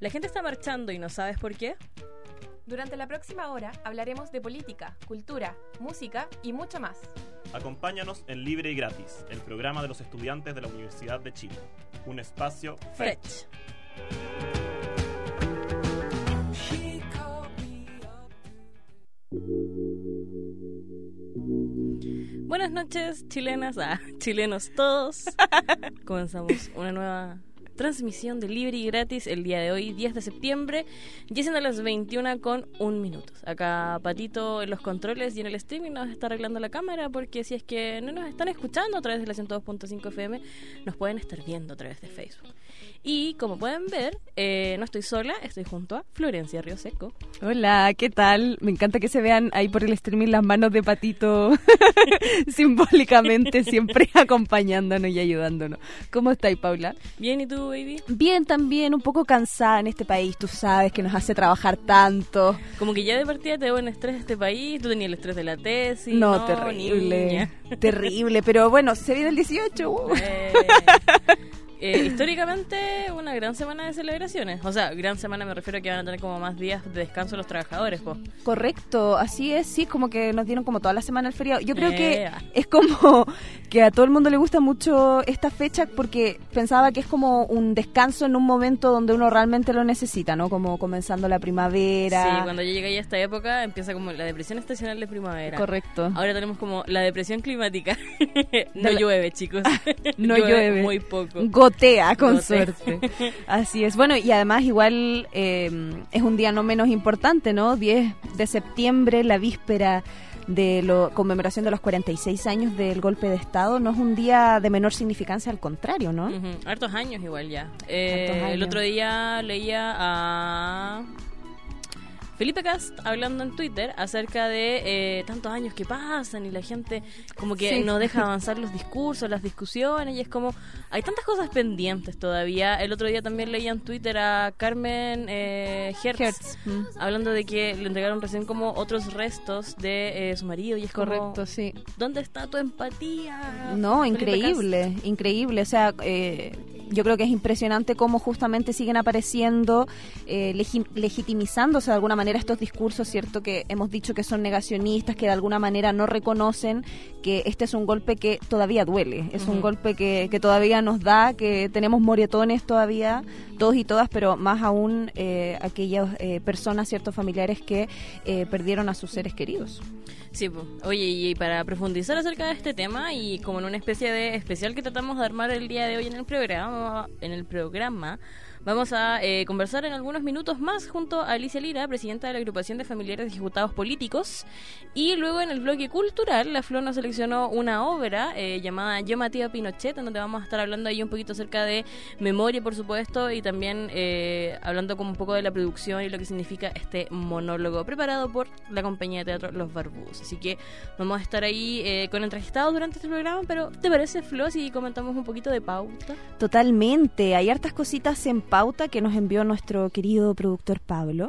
La gente está marchando y no sabes por qué. Durante la próxima hora hablaremos de política, cultura, música y mucho más. Acompáñanos en Libre y Gratis, el programa de los estudiantes de la Universidad de Chile. Un espacio Fresh. Buenas noches, chilenas, chilenos todos. Comenzamos una nueva transmisión de Libre y Gratis el día de hoy, 10 de septiembre, ya siendo las 21:01. Acá Patito en los controles y en el streaming nos está arreglando la cámara, porque si es que no nos están escuchando a través de la 102.5 FM, nos pueden estar viendo a través de Facebook. Y como pueden ver, no estoy sola, estoy junto a Florencia Rioseco. Hola, ¿qué tal? Me encanta que se vean ahí por el streaming las manos de Patito simbólicamente siempre acompañándonos y ayudándonos. ¿Cómo estáis, Paula? Bien, ¿y tú, baby? Bien, también, un poco cansada en este país, tú sabes que nos hace trabajar tanto. Como que ya de partida te debo un estrés este país, tú tenías el estrés de la tesis. No, terrible, terrible, pero bueno, se viene el 18. Históricamente una gran semana de celebraciones. O sea, gran semana me refiero a que van a tener como más días de descanso los trabajadores, po. Correcto, así es, sí, como que nos dieron como toda la semana el feriado. Yo creo que es como que a todo el mundo le gusta mucho esta fecha porque pensaba que es como un descanso en un momento donde uno realmente lo necesita, ¿no? Como comenzando la primavera. Sí, cuando yo llegué a esta época empieza como la depresión estacional de primavera. Correcto. Ahora tenemos como la depresión climática. No llueve, chicos. No llueve. Muy poco. Gotea, con suerte. Así es. Bueno, y además igual es un día no menos importante, ¿no? 10 de septiembre, la víspera de la conmemoración de los 46 años del golpe de Estado. No es un día de menor significancia, al contrario, ¿no? Hartos años igual ya. Hartos años. El otro día leía a Felipe Cast hablando en Twitter acerca de tantos años que pasan y la gente como que no deja avanzar los discursos, las discusiones, y es como hay tantas cosas pendientes todavía. El otro día también leía en Twitter a Carmen Hertz hablando de que le entregaron recién como otros restos de su marido, y es correcto, como, sí. ¿dónde está tu empatía? No, increíble, increíble. O sea, yo creo que es impresionante cómo justamente siguen apareciendo, legitimizándose de alguna manera estos discursos, ¿cierto? Que hemos dicho que son negacionistas, que de alguna manera no reconocen que este es un golpe que todavía duele, es un golpe que todavía nos da, que tenemos moretones todavía, todos y todas, pero más aún aquellas personas, ciertos familiares que perdieron a sus seres queridos. Sí, pues. Oye, y para profundizar acerca de este tema y como en una especie de especial que tratamos de armar el día de hoy en el programa, vamos a conversar en algunos minutos más junto a Alicia Lira, presidenta de la agrupación de familiares de ejecutados políticos, y luego en el bloque cultural la Flor nos seleccionó una obra llamada Yo maté a Pinochet, en donde vamos a estar hablando ahí un poquito acerca de memoria, por supuesto, y también hablando como un poco de la producción y lo que significa este monólogo preparado por la compañía de teatro Los Barbudos. Así que vamos a estar ahí con entrevistados durante este programa, pero ¿te parece, Flo, si comentamos un poquito de pauta? Totalmente, hay hartas cositas en pauta que nos envió nuestro querido productor Pablo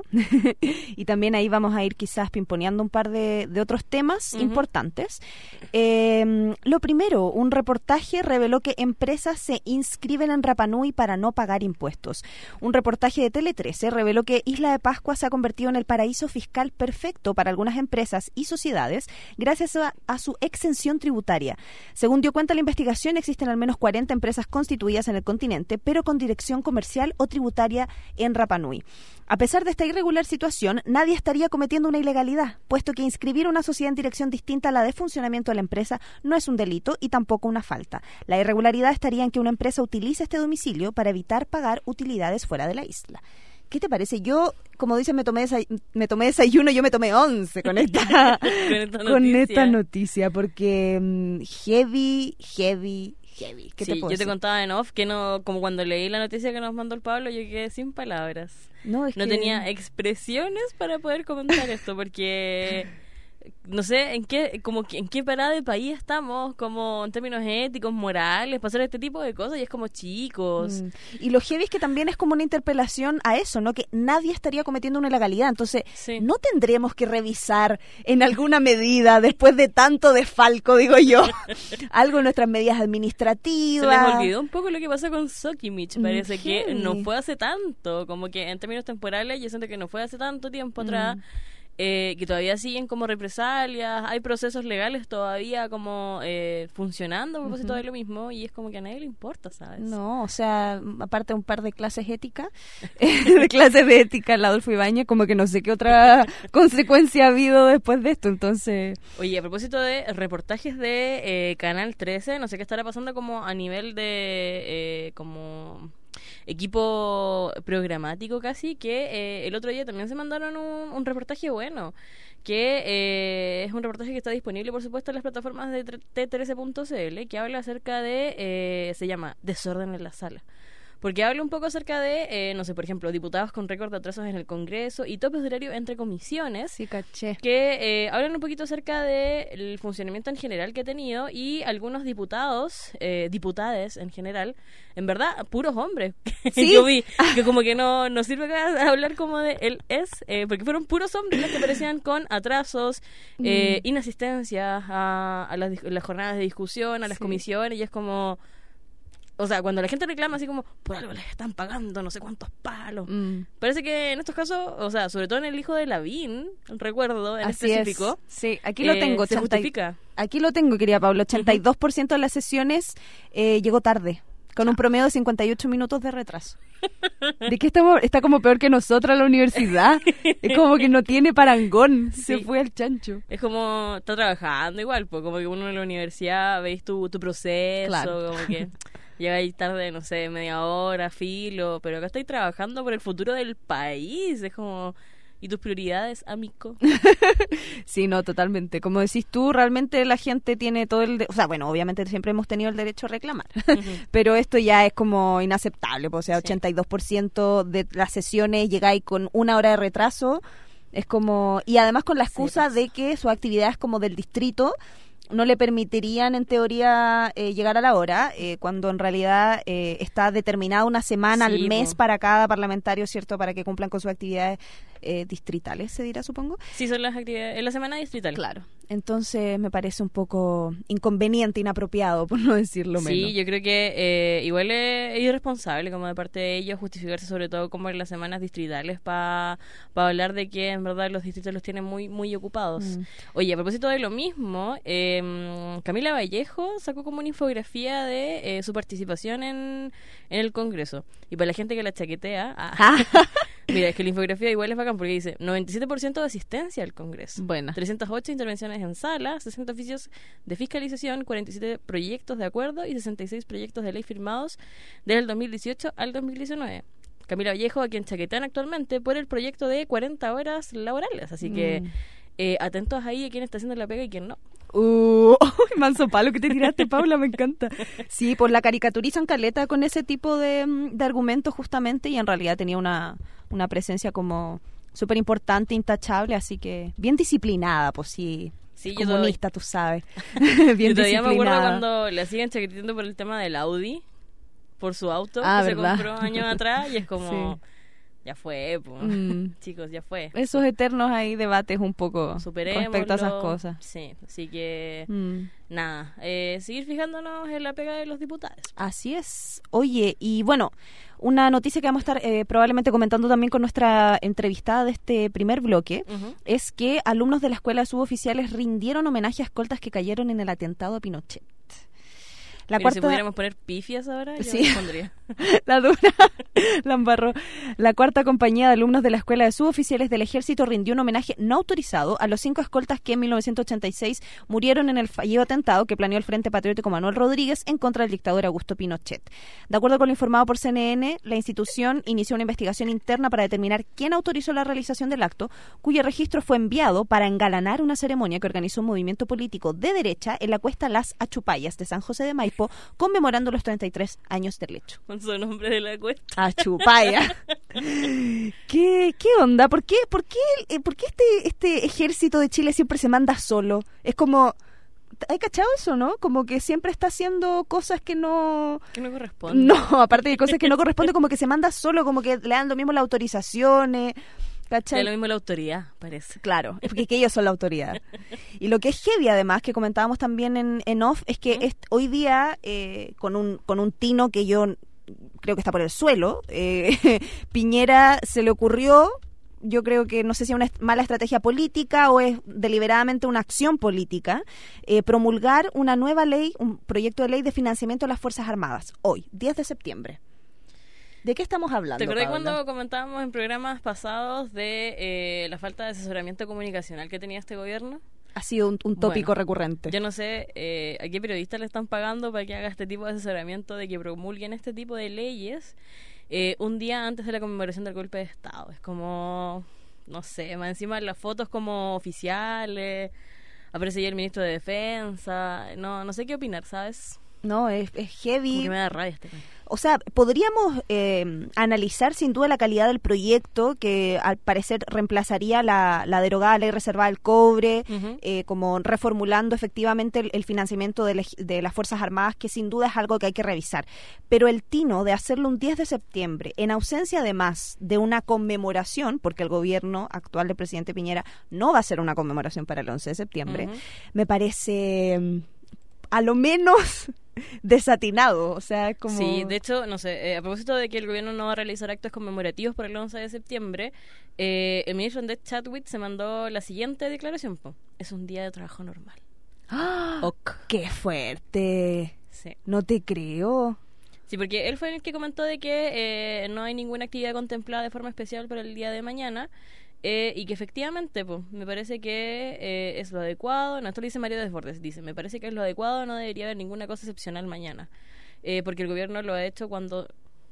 y también ahí vamos a ir quizás pimponeando un par de otros temas importantes. Lo primero, un reportaje reveló que empresas se inscriben en Rapa Nui para no pagar impuestos. Un reportaje de Tele 13 reveló que Isla de Pascua se ha convertido en el paraíso fiscal perfecto para algunas empresas y sociedades gracias a su exención tributaria. Según dio cuenta la investigación, existen al menos 40 empresas constituidas en el continente, pero con dirección comercial o tributaria en Rapa Nui. A pesar de esta irregular situación, nadie estaría cometiendo una ilegalidad, puesto que inscribir una sociedad en dirección distinta a la de funcionamiento de la empresa no es un delito y tampoco una falta. La irregularidad estaría en que una empresa utilice este domicilio para evitar pagar utilidades fuera de la isla. ¿Qué te parece? Yo, como dicen, me tomé desayuno, yo me tomé 11 con esta noticia, porque heavy. ¿Qué te puedo yo decir? te contaba en off que no, como cuando leí la noticia que nos mandó el Pablo, yo quedé sin palabras. No tenía expresiones para poder comentar esto, porque no sé en qué parada de país estamos, como en términos éticos, morales, para hacer este tipo de cosas, y es como chicos. Y lo heavy es que también es como una interpelación a eso, ¿no? Que nadie estaría cometiendo una ilegalidad, entonces no tendremos que revisar en alguna medida, después de tanto desfalco, digo yo, algo en nuestras medidas administrativas. Se les olvidó un poco lo que pasó con Sokimich, parece que no fue hace tanto, como que en términos temporales yo siento que no fue hace tanto tiempo atrás. Que todavía siguen como represalias, hay procesos legales todavía como funcionando a propósito de lo mismo, y es como que a nadie le importa, ¿sabes? No, o sea, aparte un par de clases éticas, de clases de ética al Adolfo Ibáñez, como que no sé qué otra consecuencia ha habido después de esto, entonces... Oye, a propósito de reportajes de Canal 13, no sé qué estará pasando como a nivel de como... equipo programático casi, que el otro día también se mandaron un reportaje bueno, que es un reportaje que está disponible por supuesto en las plataformas de T13.cl, que habla acerca de, se llama Desorden en la Sala, porque habla un poco acerca de, no sé, por ejemplo, diputados con récord de atrasos en el Congreso y topes de horario entre comisiones. Sí, caché. Que hablan un poquito acerca del funcionamiento en general que ha tenido, y algunos diputados, diputades en general, en verdad, puros hombres. ¿Sí? Yo vi que como que no sirve acá hablar como de él porque fueron puros hombres los que aparecían con atrasos, inasistencias a las jornadas de discusión, a las comisiones, y es como... O sea, cuando la gente reclama así como, por algo les están pagando no sé cuántos palos. Parece que en estos casos, o sea, sobre todo en el hijo de Lavín, recuerdo en así específico. Es. Sí, aquí lo tengo. Se justifica. Aquí lo tengo, querida Pablo. 82% de las sesiones llegó tarde, con un promedio de 58 minutos de retraso. ¿De qué estamos? Está como peor que nosotras la universidad. Es como que no tiene parangón. Se fue al chancho. Es como, está trabajando igual, pues como que uno en la universidad veis tu proceso, claro. Como que... Llegáis tarde, no sé, media hora, filo, pero acá estáis trabajando por el futuro del país. Es como... ¿Y tus prioridades, amigo? Sí, no, totalmente. Como decís tú, realmente la gente tiene todo el... O sea, bueno, obviamente siempre hemos tenido el derecho a reclamar, pero esto ya es como inaceptable. O sea, 82% de las sesiones llegáis con 1 hora de retraso. Es como... Y además con la excusa de que su actividad es como del distrito, no le permitirían en teoría llegar a la hora, cuando en realidad está determinada una semana al mes para cada parlamentario, ¿cierto? Para que cumplan con sus actividades distritales, se dirá, supongo. Sí, son las actividades en la semana distrital. Claro. Entonces me parece un poco inconveniente, inapropiado, por no decirlo menos. Sí, yo creo que igual es irresponsable como de parte de ellos justificarse sobre todo como en las semanas distritales para hablar de que en verdad los distritos los tienen muy, muy ocupados. Oye, a propósito de lo mismo, Camila Vallejo sacó como una infografía de su participación en el Congreso. Y para la gente que la chaquetea... Mira, es que la infografía igual es bacán porque dice 97% de asistencia al Congreso. Bueno. 308 intervenciones en sala, 60 oficios de fiscalización, 47 proyectos de acuerdo y 66 proyectos de ley firmados desde el 2018 al 2019. Camila Vallejo, a quien chaquetean actualmente por el proyecto de 40 horas laborales. Así que atentos ahí a quién está haciendo la pega y quién no. Manso palo que te tiraste, Paula, me encanta. Sí, pues la caricaturizan caleta con ese tipo de argumentos justamente, y en realidad tenía una presencia como súper importante, intachable, así que bien disciplinada, pues sí comunista, tú sabes. Bien yo todavía disciplinada. me acuerdo cuando la siguen chaqueteando por el tema del Audi, por su auto que ¿verdad? se compró años atrás, y es como... Sí. Ya fue, pues. Chicos, ya fue. Esos eternos ahí debates un poco Superémoslo. respecto a esas cosas. Sí, así que nada, seguir fijándonos en la pega de los diputados. Así es. Oye, y bueno, una noticia que vamos a estar probablemente comentando también con nuestra entrevistada de este primer bloque, es que alumnos de la Escuela de Suboficiales rindieron homenaje a escoltas que cayeron en el atentado a Pinochet. Si pudiéramos poner pifias ahora, yo sí. me pondría. La dura, la embarró. La cuarta compañía de alumnos de la Escuela de Suboficiales del Ejército rindió un homenaje no autorizado a los 5 escoltas que en 1986 murieron en el fallido atentado que planeó el Frente Patriótico Manuel Rodríguez en contra del dictador Augusto Pinochet. De acuerdo con lo informado por CNN, la institución inició una investigación interna para determinar quién autorizó la realización del acto, cuyo registro fue enviado para engalanar una ceremonia que organizó un movimiento político de derecha en la cuesta Las Achupayas de San José de Maipo, conmemorando los 33 años del hecho. Con su nombre de la cuesta. Achupaya. ¿Qué onda? ¿Por qué este ejército de Chile siempre se manda solo? Es como... ¿Hay cachado eso, no? Como que siempre está haciendo cosas que no... Que no corresponde. No, aparte de cosas que no corresponden, como que se manda solo, como que le dan lo mismo las autorizaciones, ¿cachai? Es lo mismo la autoridad, parece. Claro, es que ellos son la autoridad. Y lo que es heavy, además, que comentábamos también en off, es que hoy día, con un tino que yo creo que está por el suelo, Piñera se le ocurrió... Yo creo que no sé si es una mala estrategia política o es deliberadamente una acción política, promulgar una nueva ley, un proyecto de ley de financiamiento de las Fuerzas Armadas, hoy, 10 de septiembre. ¿De qué estamos hablando, ¿Te acordás Paula? cuando comentábamos en programas pasados de la falta de asesoramiento comunicacional que tenía este gobierno? Ha sido un tópico Bueno, recurrente. Yo no sé a qué periodistas le están pagando para que haga este tipo de asesoramiento, de que promulguen este tipo de leyes un día antes de la conmemoración del golpe de Estado. Es como, no sé, más encima las fotos como oficiales, aparece ya el ministro de Defensa, no sé qué opinar, ¿sabes? No, es heavy. Como que me da rabia este país. O sea, podríamos analizar sin duda la calidad del proyecto, que al parecer reemplazaría la derogada ley reservada del cobre, como reformulando efectivamente el financiamiento de las Fuerzas Armadas, que sin duda es algo que hay que revisar. Pero el tino de hacerlo un 10 de septiembre, en ausencia además de una conmemoración, porque el gobierno actual del presidente Piñera no va a hacer una conmemoración para el 11 de septiembre, me parece a lo menos desatinado, o sea, como... Sí, de hecho, no sé, a propósito de que el gobierno no va a realizar actos conmemorativos por el 11 de septiembre, el ministro Andrés Chadwick se mandó la siguiente declaración, es un día de trabajo normal. ¡Ah! Ok. ¡Qué fuerte! Sí. No te creo. Sí, porque él fue el que comentó de que no hay ninguna actividad contemplada de forma especial para el día de mañana, y que efectivamente, me parece que es lo adecuado. No, esto lo dice Mario Desbordes, dice, me parece que es lo adecuado, no debería haber ninguna cosa excepcional mañana, porque el gobierno lo ha hecho cuando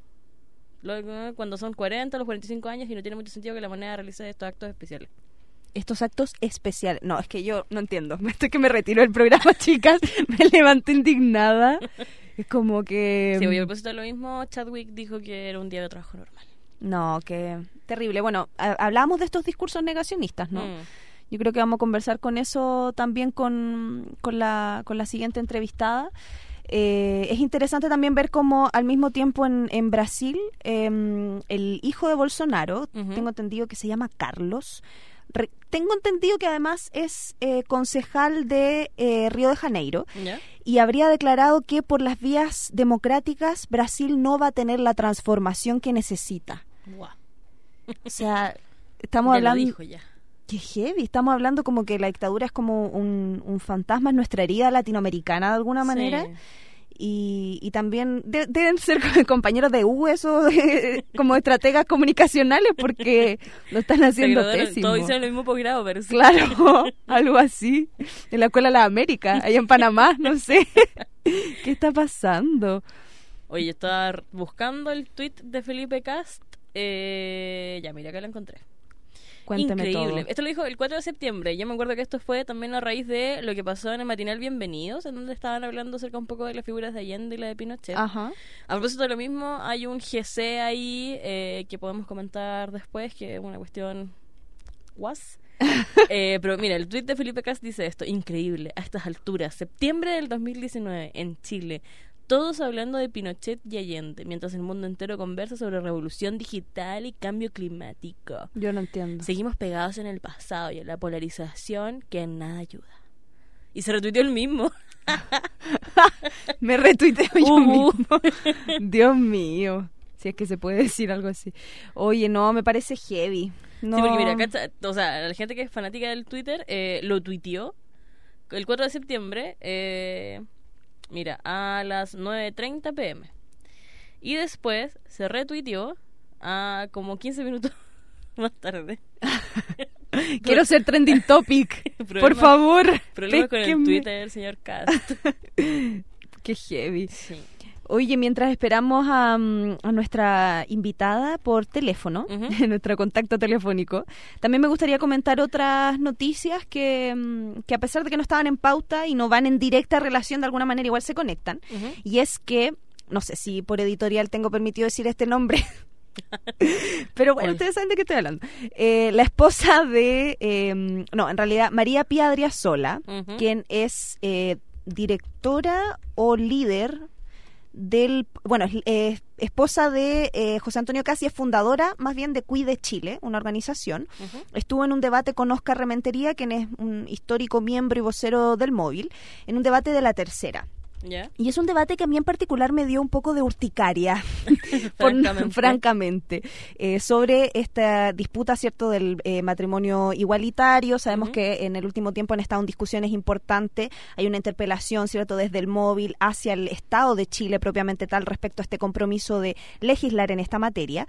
son 40 o los 45 años y no tiene mucho sentido que la moneda realice estos actos especiales. Estos actos especiales. No, es que yo no entiendo. Estoy que me retiro del programa, chicas. Me levanto indignada. Es como que... Sí, a propósito de lo mismo, Chadwick dijo que era un día de trabajo normal. No, qué terrible. Bueno, hablábamos de estos discursos negacionistas, ¿no? Yo creo que vamos a conversar con eso también con la siguiente entrevistada. Es interesante también ver cómo al mismo tiempo en Brasil el hijo de Bolsonaro, tengo entendido que se llama Carlos, tengo entendido que además es concejal de Río de Janeiro, ¿ya? Y habría declarado que por las vías democráticas Brasil no va a tener la transformación que necesita. Wow. O sea, estamos Ya hablando... lo dijo ya. Qué heavy, estamos hablando como que la dictadura es como un fantasma en nuestra herida latinoamericana de alguna manera. Sí. Y también deben ser compañeros de U eso, como estrategas comunicacionales, porque lo están haciendo pésimo. Todos hicieron el mismo posgrado, pero sí. Claro, algo así. En la Escuela de la América, allá en Panamá, no sé. ¿Qué está pasando? Oye, estaba buscando el tweet de Felipe Cast. Ya, mira, que lo encontré. Cuéntame Increíble. todo. Esto lo dijo el 4 de septiembre. Yo me acuerdo que esto fue también a raíz de lo que pasó en el matinal Bienvenidos, en donde estaban hablando acerca un poco de las figuras de Allende y la de Pinochet. Ajá. A propósito de lo mismo, hay un GC ahí que podemos comentar después, que es una cuestión guas. Pero mira, el tweet de Felipe Cast dice esto: increíble, a estas alturas, septiembre del 2019, en Chile, todos hablando de Pinochet y Allende, mientras el mundo entero conversa sobre revolución digital y cambio climático. Yo no entiendo. Seguimos pegados en el pasado y en la polarización que en nada ayuda. Y se retuiteó el mismo. Me retuiteo yo mismo. Dios mío. Si es que se puede decir algo así. Oye, no, me parece heavy. No. Sí, porque mira, cacha, o sea, la gente que es fanática del Twitter lo tuiteó el 4 de septiembre, mira, a las 9:30 p.m. Y después se retuiteó a como 15 minutos más tarde. Quiero ser trending topic. Por favor. Problemas con el péquenme. Twitter, señor Cast. Qué heavy. Sí. Oye, mientras esperamos a nuestra invitada por teléfono, nuestro contacto telefónico, también me gustaría comentar otras noticias que a pesar de que no estaban en pauta y no van en directa relación, de alguna manera igual se conectan. Y es que, no sé si por editorial tengo permitido decir este nombre, Pero bueno, ustedes saben de qué estoy hablando. La esposa de, en realidad, María Pía Adriasola, quien es directora o líder esposa de José Antonio Casi, es fundadora más bien de Cuide Chile, una organización. Estuvo en un debate con Óscar Rementería, quien es un histórico miembro y vocero del Móvil, en un debate de la tercera. ¿Ya? Y es un debate que a mí en particular me dio un poco de urticaria, francamente, sobre esta disputa, ¿cierto?, del matrimonio igualitario. Sabemos que en el último tiempo han estado en discusiones importantes. Hay una interpelación, ¿cierto?, desde el Móvil hacia el Estado de Chile propiamente tal respecto a este compromiso de legislar en esta materia.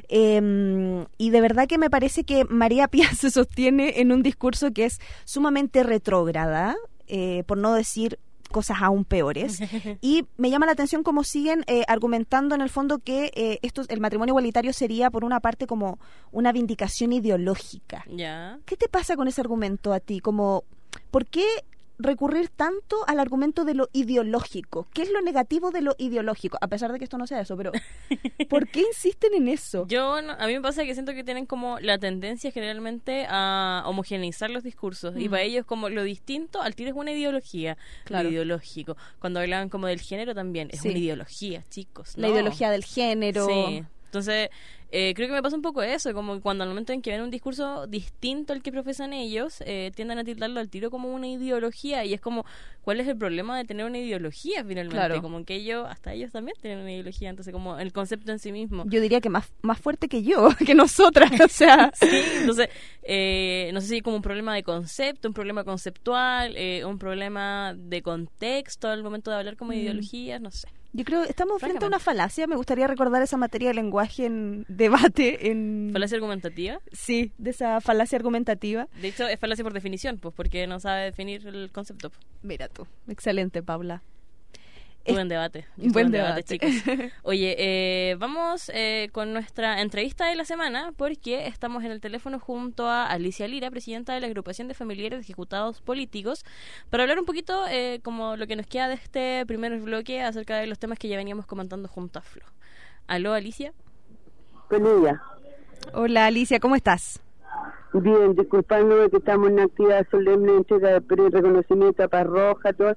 Y de verdad que me parece que María Pía se sostiene en un discurso que es sumamente retrógrada, por no decir cosas aún peores, y me llama la atención cómo siguen argumentando en el fondo que el matrimonio igualitario sería por una parte como una vindicación ideológica. ¿Ya? ¿Qué te pasa con ese argumento a ti? Como, ¿por qué recurrir tanto al argumento de lo ideológico? ¿Qué es lo negativo de lo ideológico? A pesar de que esto no sea eso, pero ¿por qué insisten en eso? A mí me pasa que siento que tienen como la tendencia generalmente a homogeneizar los discursos, y para ellos como lo distinto al tiro es una ideología, claro. Lo ideológico. Cuando hablaban como del género también, es una ideología, chicos. La ideología del género. Sí. Entonces, creo que me pasa un poco eso, como cuando al momento en que ven un discurso distinto al que profesan ellos, tienden a tildarlo al tiro como una ideología, y es como, ¿cuál es el problema de tener una ideología finalmente? Claro. Como que hasta ellos también tienen una ideología, entonces como el concepto en sí mismo. Yo diría que más fuerte que yo, que nosotras, o sea. Sí, entonces, no sé si como un problema de concepto, un problema conceptual, un problema de contexto al momento de hablar como de ideologías, no sé. Yo creo que estamos frente a una falacia. Me gustaría recordar esa materia de lenguaje en debate. ¿Falacia argumentativa? Sí, de esa falacia argumentativa. De hecho, es falacia por definición, pues porque no sabe definir el concepto. Mira tú. Excelente, Paula. Buen debate. Buen debate, chicos. Oye, vamos con nuestra entrevista de la semana, porque estamos en el teléfono junto a Alicia Lira, presidenta de la Agrupación de Familiares de Ejecutados Políticos, para hablar un poquito como lo que nos queda de este primer bloque acerca de los temas que ya veníamos comentando junto a Flo. ¿Aló, Alicia? Buen día. Hola, Alicia, ¿cómo estás? Bien, disculpándome que estamos en una actividad solemne, entrega de premio y reconocimiento a Parroja, todo.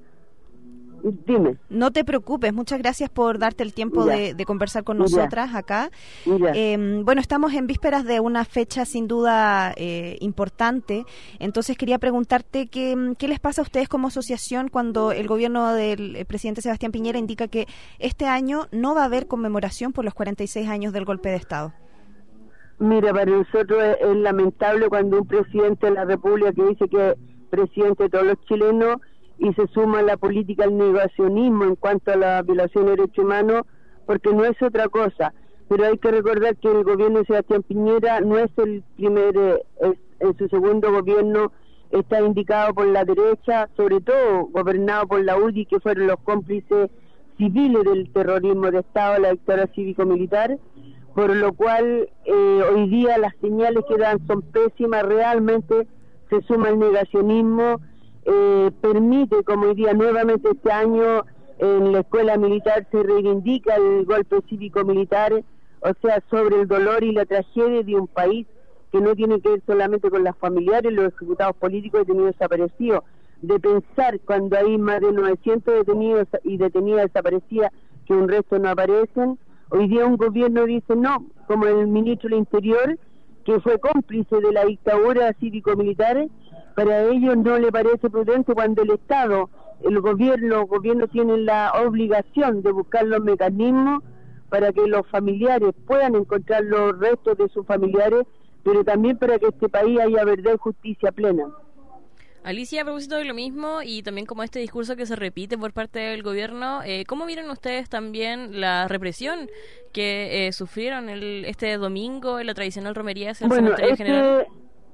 Dime. No te preocupes, muchas gracias por darte el tiempo de conversar con nosotras acá. Bueno, estamos en vísperas de una fecha sin duda importante, entonces quería preguntarte qué les pasa a ustedes como asociación cuando el gobierno del presidente Sebastián Piñera indica que este año no va a haber conmemoración por los 46 años del golpe de Estado. Mira, para nosotros es lamentable cuando un presidente de la República que dice que es presidente de todos los chilenos y se suma a la política al negacionismo en cuanto a la violación de derechos humanos, porque no es otra cosa. Pero hay que recordar que el gobierno de Sebastián Piñera no es el primer, en su segundo gobierno está indicado por la derecha, sobre todo gobernado por la UDI, que fueron los cómplices civiles del terrorismo de Estado, la dictadura cívico-militar, por lo cual hoy día las señales que dan son pésimas, realmente se suma el negacionismo. Permite, como hoy día nuevamente este año en la escuela militar se reivindica el golpe cívico-militar, o sea, sobre el dolor y la tragedia de un país que no tiene que ver solamente con las familiares, los ejecutados políticos detenidos desaparecidos, de pensar cuando hay más de 900 detenidos y detenidas desaparecidas que un resto no aparecen. Hoy día un gobierno dice no, como el ministro del Interior, que fue cómplice de la dictadura cívico-militar. Para ellos no le parece prudente cuando el Estado, el gobierno tienen la obligación de buscar los mecanismos para que los familiares puedan encontrar los restos de sus familiares, pero también para que este país haya verdad y justicia plena. Alicia, a propósito de lo mismo y también como este discurso que se repite por parte del gobierno, ¿cómo vieron ustedes también la represión que sufrieron este domingo en la tradicional romería hacia el Cementerio General?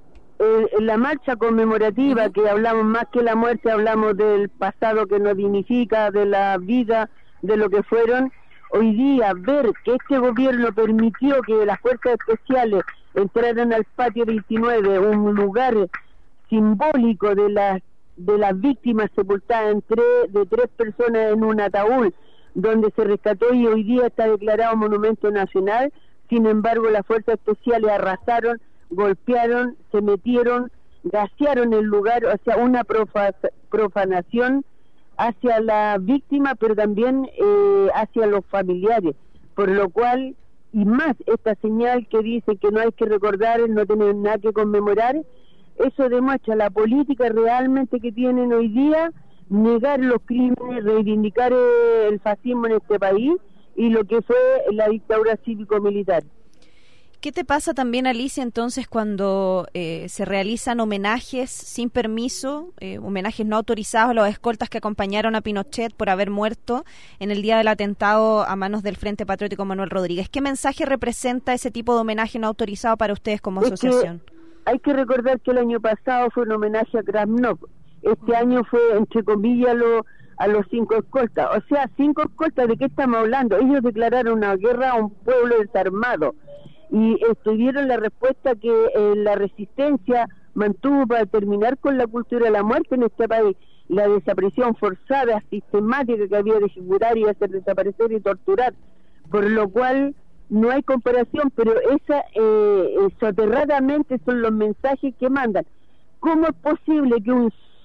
La marcha conmemorativa, que hablamos más que la muerte, hablamos del pasado que nos dignifica, de la vida, de lo que fueron. Hoy día ver que este gobierno permitió que las fuerzas especiales entraran al patio 29, un lugar simbólico de las víctimas sepultadas de 3 personas en un ataúd, donde se rescató y hoy día está declarado monumento nacional, Sin embargo, las fuerzas especiales arrasaron, golpearon, se metieron, gasearon el lugar, o sea, una profanación hacia la víctima, pero también hacia los familiares, por lo cual, y más esta señal que dice que no hay que recordar, no tener nada que conmemorar, eso demuestra la política realmente que tienen hoy día, negar los crímenes, reivindicar el fascismo en este país y lo que fue la dictadura cívico-militar. ¿Qué te pasa también, Alicia, entonces cuando se realizan homenajes sin permiso, homenajes no autorizados a los escoltas que acompañaron a Pinochet por haber muerto en el día del atentado a manos del Frente Patriótico Manuel Rodríguez? ¿Qué mensaje representa ese tipo de homenaje no autorizado para ustedes como asociación? Hay que recordar que el año pasado fue un homenaje a Krasnov. Este año fue, entre comillas, a los 5 escoltas. O sea, 5 escoltas, ¿de qué estamos hablando? Ellos declararon una guerra a un pueblo desarmado. Y tuvieron la respuesta que la resistencia mantuvo para terminar con la cultura de la muerte en este país, la desaparición forzada, sistemática que había de ejecutar y hacer desaparecer y torturar, por lo cual no hay comparación, pero esa soterradamente son los mensajes que mandan. ¿Cómo es posible que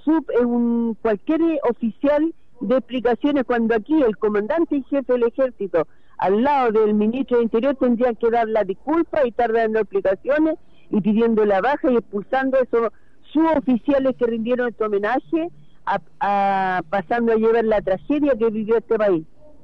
cualquier oficial dé explicaciones cuando aquí el comandante y jefe del ejército al lado del ministro de Interior tendrían que dar la disculpa y estar dando explicaciones y pidiendo la baja y expulsando a esos suboficiales que rindieron este homenaje, pasando a llevar la tragedia que vivió este país?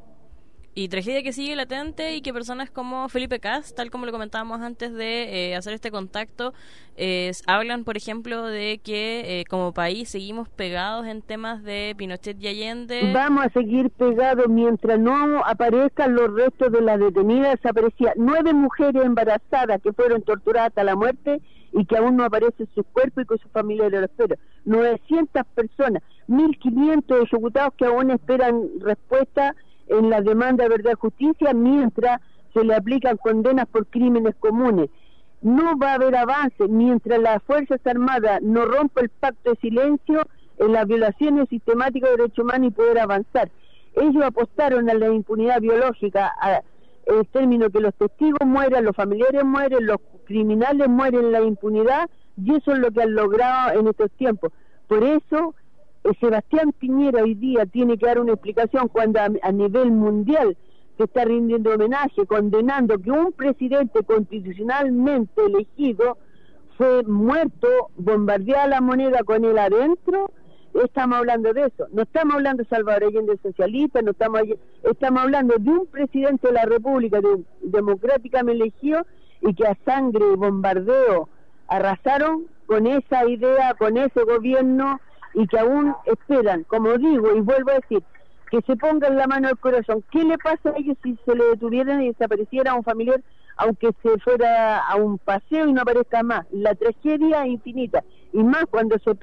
Y tragedia que sigue latente y que personas como Felipe Kast, tal como lo comentábamos antes de hacer este contacto, hablan, por ejemplo, de que como país seguimos pegados en temas de Pinochet y Allende. Vamos a seguir pegados mientras no aparezcan los restos de las detenidas. Aparecían 9 mujeres embarazadas que fueron torturadas hasta la muerte y que aún no aparecen sus cuerpos y con sus familiares lo esperan. 900 personas, 1.500 ejecutados que aún esperan respuesta en la demanda de verdad y justicia, mientras se le aplican condenas por crímenes comunes. No va a haber avance mientras las Fuerzas Armadas no rompan el pacto de silencio en las violaciones sistemáticas de derechos humanos y poder avanzar. Ellos apostaron a la impunidad biológica, el término que los testigos mueran, los familiares mueren, los criminales mueren en la impunidad, y eso es lo que han logrado en estos tiempos. Por eso Sebastián Piñera hoy día tiene que dar una explicación cuando a nivel mundial se está rindiendo homenaje, condenando que un presidente constitucionalmente elegido fue muerto, bombardeada la moneda con él adentro. Estamos hablando de eso, no estamos hablando de Salvador Allende socialista, no estamos hablando de un presidente de la República democráticamente elegido y que a sangre y bombardeo arrasaron con esa idea, con ese gobierno, y que aún esperan, como digo y vuelvo a decir, que se pongan la mano al corazón. ¿Qué le pasa a ellos si se le detuvieran y desapareciera un familiar, aunque se fuera a un paseo y no aparezca más? La tragedia es infinita, y más cuando se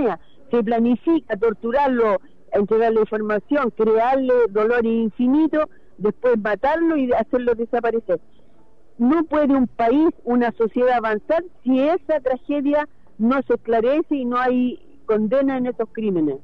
planifica torturarlo, entregarle información, crearle dolor infinito, después matarlo y hacerlo desaparecer. No puede un país, una sociedad avanzar si esa tragedia no se esclarece y no hay condena en esos crímenes.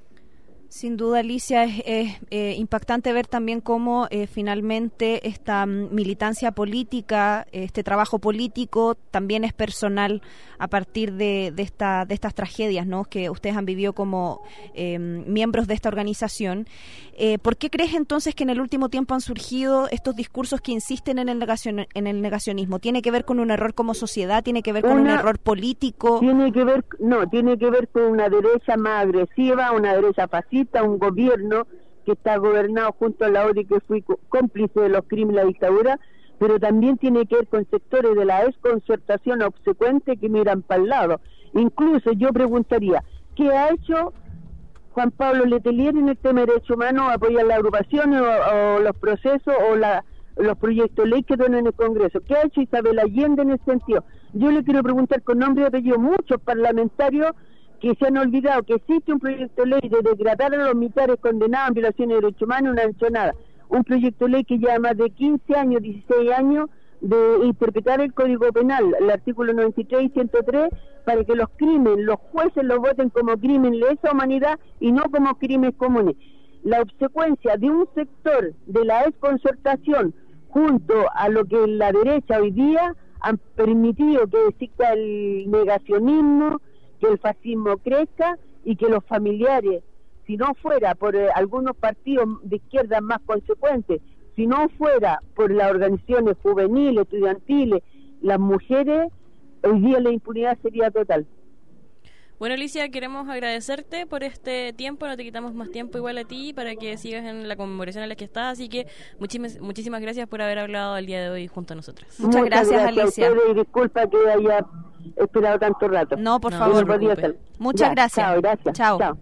Sin duda, Alicia, es impactante ver también cómo finalmente esta militancia política, este trabajo político también es personal a partir de estas tragedias, ¿no?, que ustedes han vivido como miembros de esta organización. ¿Por qué crees entonces que en el último tiempo han surgido estos discursos que insisten en el negacionismo? ¿Tiene que ver con un error como sociedad? ¿Tiene que ver con un error político? Tiene que ver con una derecha más agresiva, una derecha fascista, un gobierno que está gobernado junto a la ODI, que fui cómplice de los crímenes de la dictadura, pero también tiene que ver con sectores de la desconcertación obsecuente que miran para el lado. Incluso yo preguntaría, ¿qué ha hecho Juan Pablo Letelier en el tema de derechos humanos? ¿Apoyar las agrupaciones o los procesos o los proyectos de ley que dan en el Congreso? ¿Qué ha hecho Isabel Allende en ese sentido? Yo le quiero preguntar con nombre y apellido, muchos parlamentarios que se han olvidado que existe un proyecto de ley de degradar a los militares condenados en violaciones de derechos humanos, no han hecho nada. Un proyecto de ley que lleva más de 15 años, 16 años, de interpretar el Código Penal, el artículo 93 y 103, para que los crímenes, los jueces los voten como crimen de lesa humanidad y no como crímenes comunes. La obsecuencia de un sector de la desconcertación junto a lo que la derecha hoy día han permitido que exista el negacionismo, que el fascismo crezca y que los familiares, si no fuera por algunos partidos de izquierda más consecuentes, si no fuera por las organizaciones juveniles, estudiantiles, las mujeres, hoy día la impunidad sería total. Bueno, Alicia, queremos agradecerte por este tiempo, no te quitamos más tiempo igual a ti para que sigas en la conmemoración en la que estás, así que muchísimas gracias por haber hablado el día de hoy junto a nosotras. Muchas gracias, Alicia. A ustedes, y disculpa que haya esperado tanto rato. No, por favor. Muchas gracias. Chao, gracias. Chao.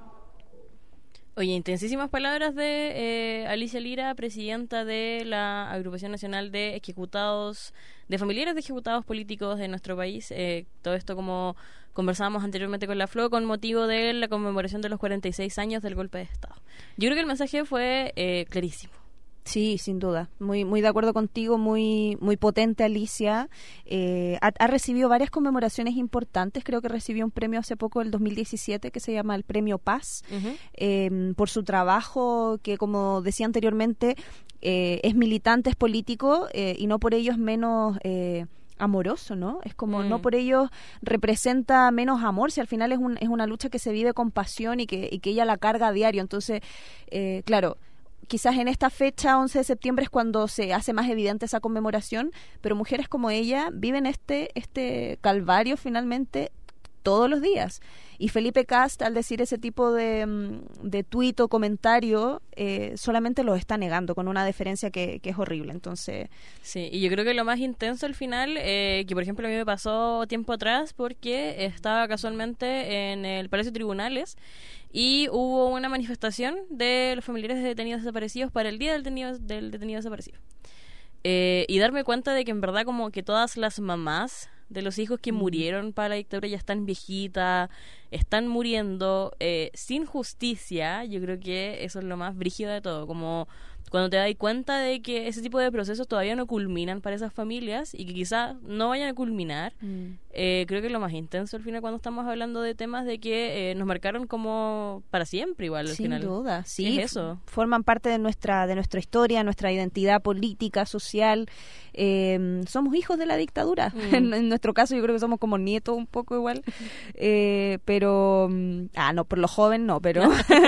Oye, intensísimas palabras de Alicia Lira, presidenta de la Agrupación Nacional de Ejecutados, de Familiares de Ejecutados Políticos de nuestro país. Todo esto, como conversábamos anteriormente con la Flo, con motivo de la conmemoración de los 46 años del golpe de Estado. Yo creo que el mensaje fue clarísimo. Sí, sin duda. Muy de acuerdo contigo, muy potente, Alicia. Ha recibido varias conmemoraciones importantes. Creo que recibió un premio hace poco, el 2017, que se llama el Premio Paz, por su trabajo que, como decía anteriormente, es militante, es político, y no por ello es menos amoroso, ¿no? Es como no por ello representa menos amor, si al final es una lucha que se vive con pasión y que ella la carga a diario. Entonces, claro, quizás en esta fecha, 11 de septiembre, es cuando se hace más evidente esa conmemoración, pero mujeres como ella viven este calvario finalmente todos los días. Y Felipe Kast, al decir ese tipo de tuit o comentario, solamente lo está negando con una deferencia que es horrible. Entonces, sí, y yo creo que lo más intenso al final, que por ejemplo a mí me pasó tiempo atrás, porque estaba casualmente en el Palacio de Tribunales y hubo una manifestación de los familiares de detenidos desaparecidos para el día del detenido desaparecido. Y darme cuenta de que en verdad como que todas las mamás de los hijos que murieron para la dictadura ya están viejitas, están muriendo sin justicia. Yo creo que eso es lo más brígido de todo, como cuando te das cuenta de que ese tipo de procesos todavía no culminan para esas familias y que quizás no vayan a culminar. Creo que es lo más intenso al final cuando estamos hablando de temas de que nos marcaron como para siempre igual al final. Sin duda, sí. Es eso. Forman parte de nuestra historia, nuestra identidad política, social. Somos hijos de la dictadura. En nuestro caso yo creo que somos como nietos un poco igual. Pero no, por lo joven no, pero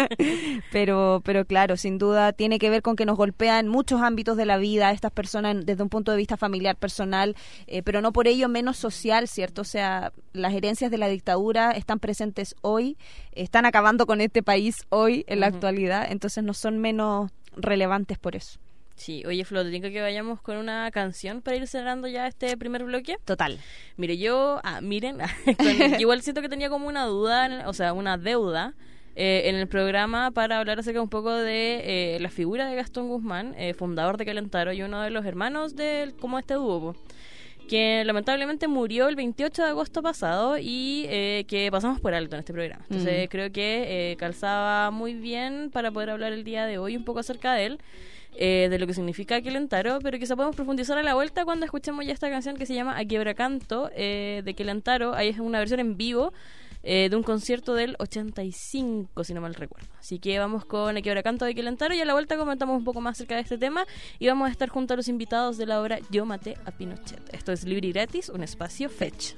pero claro, sin duda tiene que ver con que nos golpean muchos ámbitos de la vida estas personas desde un punto de vista familiar, personal, pero no por ello menos social, ¿cierto? O sea, las herencias de la dictadura están presentes hoy, están acabando con este país hoy, en la actualidad, entonces no son menos relevantes por eso. Sí, oye Flo, te digo que vayamos con una canción para ir cerrando ya este primer bloque. Total. Mire, yo igual siento que tenía como una duda, o sea, una deuda en el programa para hablar acerca un poco de la figura de Gastón Guzmán, fundador de Calentaro y uno de los hermanos de como este dúo, que lamentablemente murió el 28 de agosto pasado y que pasamos por alto en este programa. Entonces creo que calzaba muy bien para poder hablar el día de hoy un poco acerca de él, de lo que significa Calentaro, pero quizá podemos profundizar a la vuelta cuando escuchemos ya esta canción que se llama A Quiebracanto, de Calentaro. Ahí es una versión en vivo de un concierto del 85, si no mal recuerdo. Así que vamos con A Quiebracanto de Calentaro y a la vuelta comentamos un poco más acerca de este tema y vamos a estar junto a los invitados de la obra Yo maté a Pinochet. Esto es Libre y Gratis, un espacio Fetch.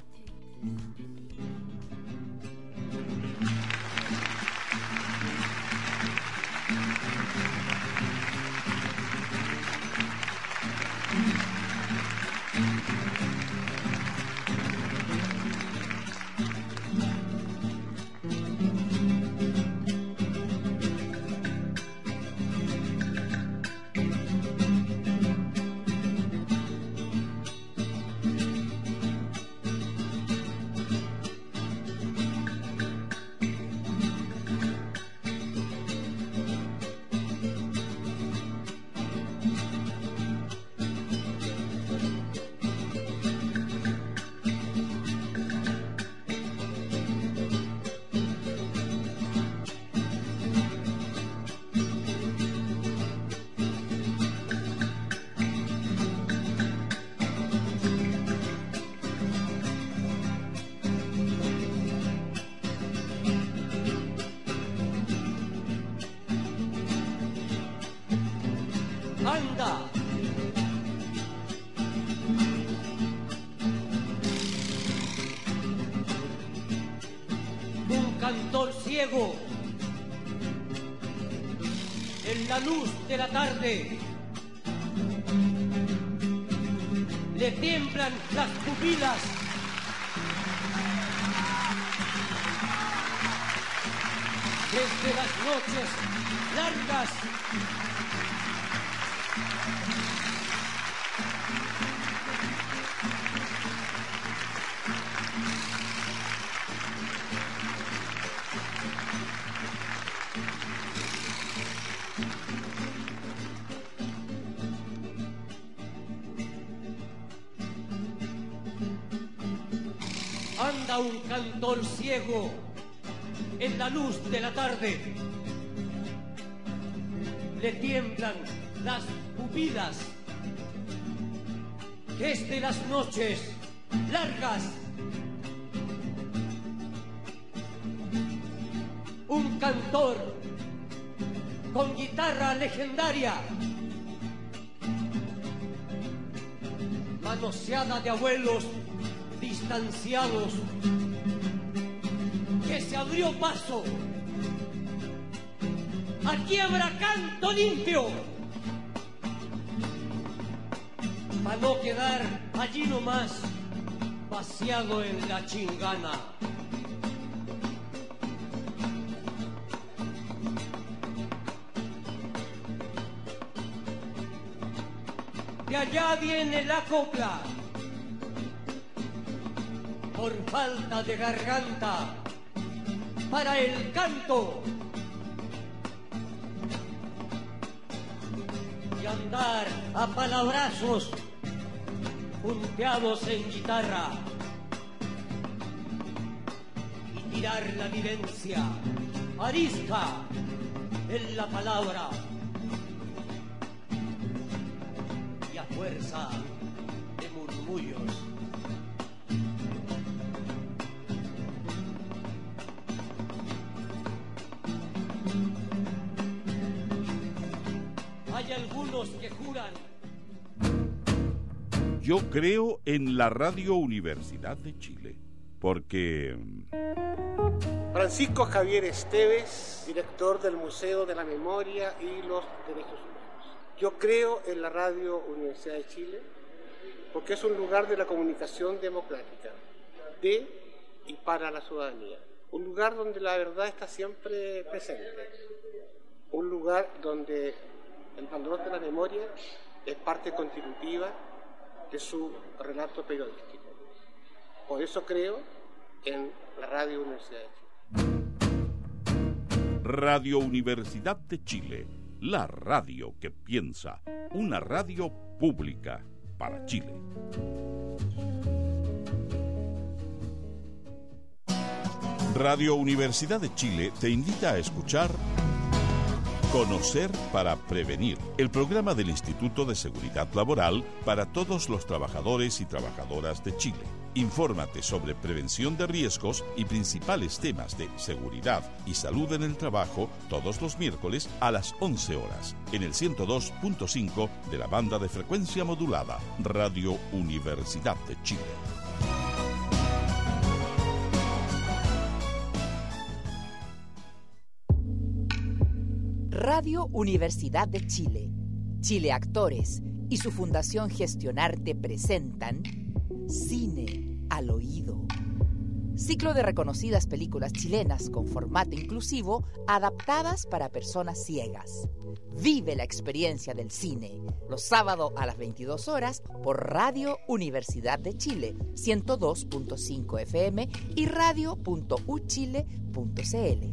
ciego. En la luz de la tarde le tiemblan las pupilas. Desde las noches largas anda un cantor ciego en la luz de la tarde. Le tiemblan las pupilas desde las noches largas. Un cantor con guitarra legendaria, manoseada de abuelos distanciados, que se abrió paso. Aquí habrá canto limpio, para no quedar allí nomás vaciado en la chingana. De allá viene la copla, por falta de garganta para el canto, y andar a palabrazos punteados en guitarra y tirar la vivencia arisca en la palabra, y a fuerza de murmullos hay algunos que juran. Yo creo en la Radio Universidad de Chile, porque... Francisco Javier Esteves, director del Museo de la Memoria y los Derechos Humanos. Yo creo en la Radio Universidad de Chile porque es un lugar de la comunicación democrática, de y para la ciudadanía. Un lugar donde la verdad está siempre presente. Un lugar donde el valor de la memoria es parte constitutiva de su relato periodístico. Por eso creo en la Radio Universidad de Chile. Radio Universidad de Chile, la radio que piensa, una radio pública para Chile. Radio Universidad de Chile te invita a escuchar Conocer para Prevenir, el programa del Instituto de Seguridad Laboral para todos los trabajadores y trabajadoras de Chile. Infórmate sobre prevención de riesgos y principales temas de seguridad y salud en el trabajo todos los miércoles a las 11 horas en el 102.5 de la banda de frecuencia modulada Radio Universidad de Chile. Radio Universidad de Chile, Chile Actores y su Fundación Gestionarte presentan Cine al Oído. Ciclo de reconocidas películas chilenas con formato inclusivo adaptadas para personas ciegas. Vive la experiencia del cine los sábados a las 22 horas por Radio Universidad de Chile, 102.5 FM y radio.uchile.cl.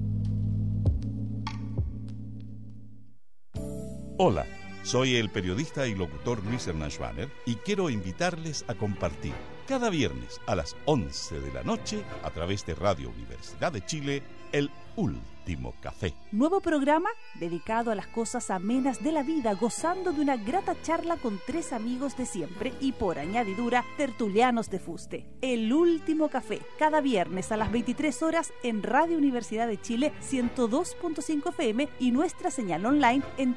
Hola, soy el periodista y locutor Luis Hernán Schwaner y quiero invitarles a compartir cada viernes a las 11 de la noche a través de Radio Universidad de Chile el Último Café. Nuevo programa dedicado a las cosas amenas de la vida, gozando de una grata charla con tres amigos de siempre y por añadidura tertulianos de fuste. El Último Café, cada viernes a las 23 horas en Radio Universidad de Chile 102.5 FM y nuestra señal online en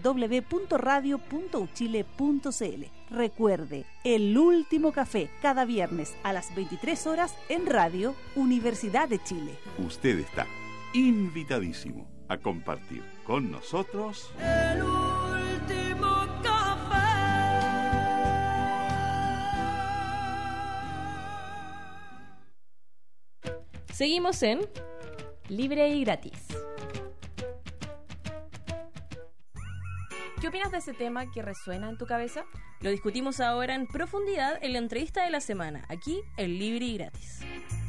www.radio.uchile.cl. Recuerde, El Último Café, cada viernes a las 23 horas en Radio Universidad de Chile. Usted está invitadísimo a compartir con nosotros El último café. Seguimos en Libre y Gratis. ¿Qué opinas de ese tema que resuena en tu cabeza? Lo discutimos ahora en profundidad en la entrevista de la semana, aquí en Libre y Gratis.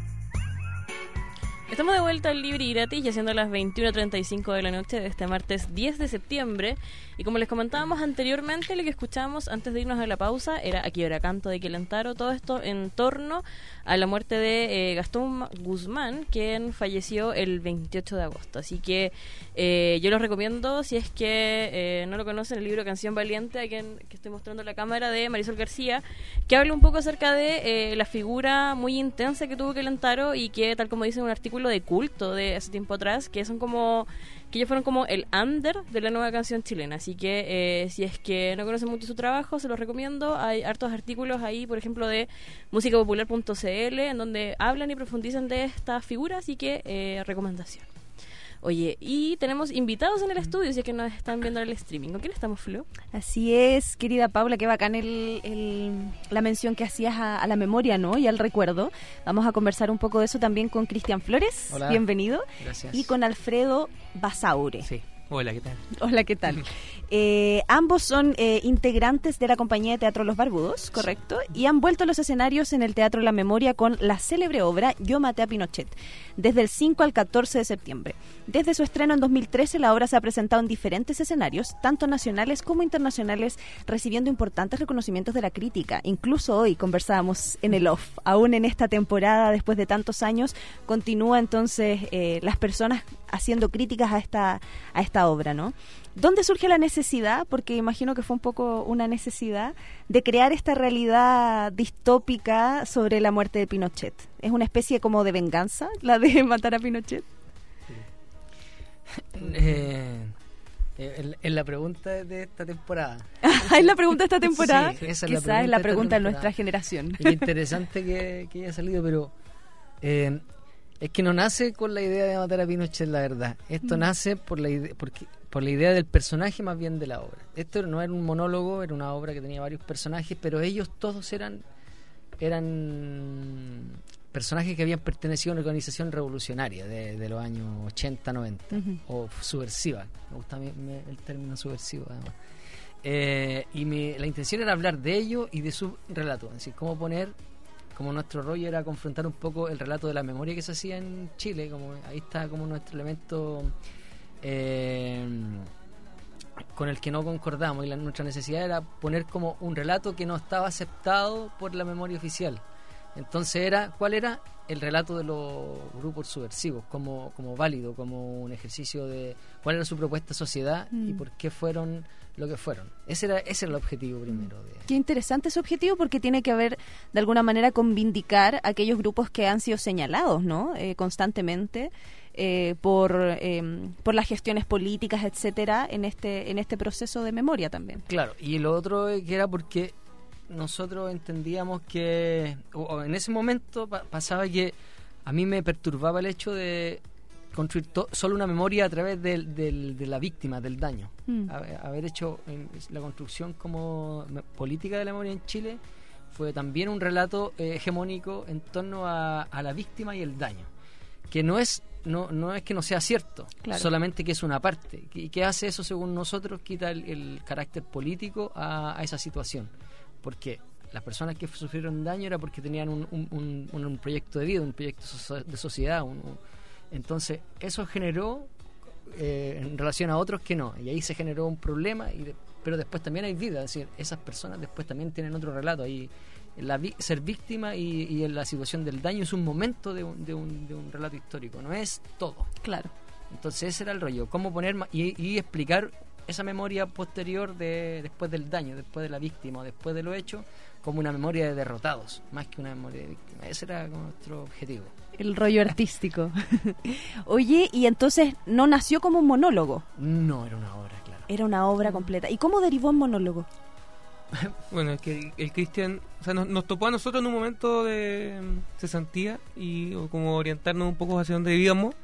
Estamos de vuelta en Libre y Gratis, ya siendo las 21:35 de la noche de este martes 10 de septiembre. Y como les comentábamos anteriormente, lo que escuchábamos antes de irnos a la pausa era Aquí habrá canto de Quilentaro. Todo esto en torno a la muerte de Gastón Guzmán, quien falleció el 28 de agosto. Así que yo los recomiendo, si es que no lo conocen, el libro Canción Valiente, a quien que estoy mostrando en la cámara, de Marisol García, que habla un poco acerca de la figura muy intensa que tuvo Quilentaro y que, tal como dice un artículo de culto de hace tiempo atrás, que son como que ellos fueron como el under de la nueva canción chilena. Así que si es que no conocen mucho su trabajo, se los recomiendo. Hay hartos artículos ahí, por ejemplo, de musicapopular.cl, en donde hablan y profundizan de esta figura, así que recomendación. Oye, y tenemos invitados en el estudio, si es que nos están viendo en el streaming. ¿Con quién estamos, Flo? Así es, querida Paula, qué bacán la mención que hacías a la memoria, ¿no? Y al recuerdo. Vamos a conversar un poco de eso también con Cristian Flores. Hola. Bienvenido. Gracias. Y con Alfredo Basaure. Sí. Hola, ¿qué tal? Hola, ¿qué tal? Ambos son integrantes de la compañía de teatro Los Barbudos, ¿correcto? Y han vuelto a los escenarios en el Teatro La Memoria con la célebre obra Yo maté a Pinochet, desde el 5 al 14 de septiembre. Desde su estreno en 2013, la obra se ha presentado en diferentes escenarios, tanto nacionales como internacionales, recibiendo importantes reconocimientos de la crítica. Incluso hoy conversábamos en el off, aún en esta temporada, después de tantos años, continúa entonces las personas haciendo críticas a esta obra, ¿no? ¿Dónde surge la necesidad? Porque imagino que fue un poco una necesidad de crear esta realidad distópica sobre la muerte de Pinochet. ¿Es una especie como de venganza la de matar a Pinochet? Es la pregunta de esta temporada. ¿Es la pregunta de esta temporada? Sí, esa quizás es la pregunta de nuestra generación. Es interesante que haya salido, pero es que no nace con la idea de matar a Pinochet, la verdad. Esto nace por la idea del personaje, más bien de la obra. Esto no era un monólogo, era una obra que tenía varios personajes, pero ellos todos eran personajes que habían pertenecido a una organización revolucionaria de los años 80, 90, o subversiva. Me gusta el término subversivo, además. La intención era hablar de ellos y de su relato, es decir, como nuestro rollo era confrontar un poco el relato de la memoria que se hacía en Chile, como ahí está como nuestro elemento con el que no concordamos, y nuestra necesidad era poner como un relato que no estaba aceptado por la memoria oficial. Entonces ¿cuál era el relato de los grupos subversivos como válido, como un ejercicio de cuál era su propuesta de sociedad y por qué fueron lo que fueron. Ese era el objetivo primero. Qué interesante ese objetivo, porque tiene que ver de alguna manera con vindicar a aquellos grupos que han sido señalados, ¿no? Constantemente por las gestiones políticas, etcétera, en este proceso de memoria también. Claro, y lo otro que era porque nosotros entendíamos que o en ese momento pasaba que a mí me perturbaba el hecho de construir solo una memoria a través de la víctima, del daño. Haber hecho la construcción como política de la memoria en Chile fue también un relato hegemónico en torno a la víctima y el daño, que no es que no sea cierto, claro, solamente que es una parte. ¿Y qué hace eso según nosotros? Quita el carácter político a esa situación, porque las personas que sufrieron daño era porque tenían un proyecto de vida, un proyecto de sociedad, entonces eso generó en relación a otros que no, y ahí se generó un problema, pero después también hay vida, es decir, esas personas después también tienen otro relato. Ahí ser víctima y en la situación del daño es un momento de un relato histórico, no es todo. Claro. Entonces ese era el rollo, cómo poner y explicar esa memoria posterior después del daño, después de la víctima o después de lo hecho, como una memoria de derrotados, más que una memoria de víctimas. Ese era nuestro objetivo. El rollo artístico. Oye, y entonces no nació como un monólogo. No, era una obra, claro. Era una obra completa. ¿Y cómo derivó en monólogo? Bueno, es que el Cristian, o sea, nos topó a nosotros en un momento de cesantía y como orientarnos un poco hacia dónde vivíamos,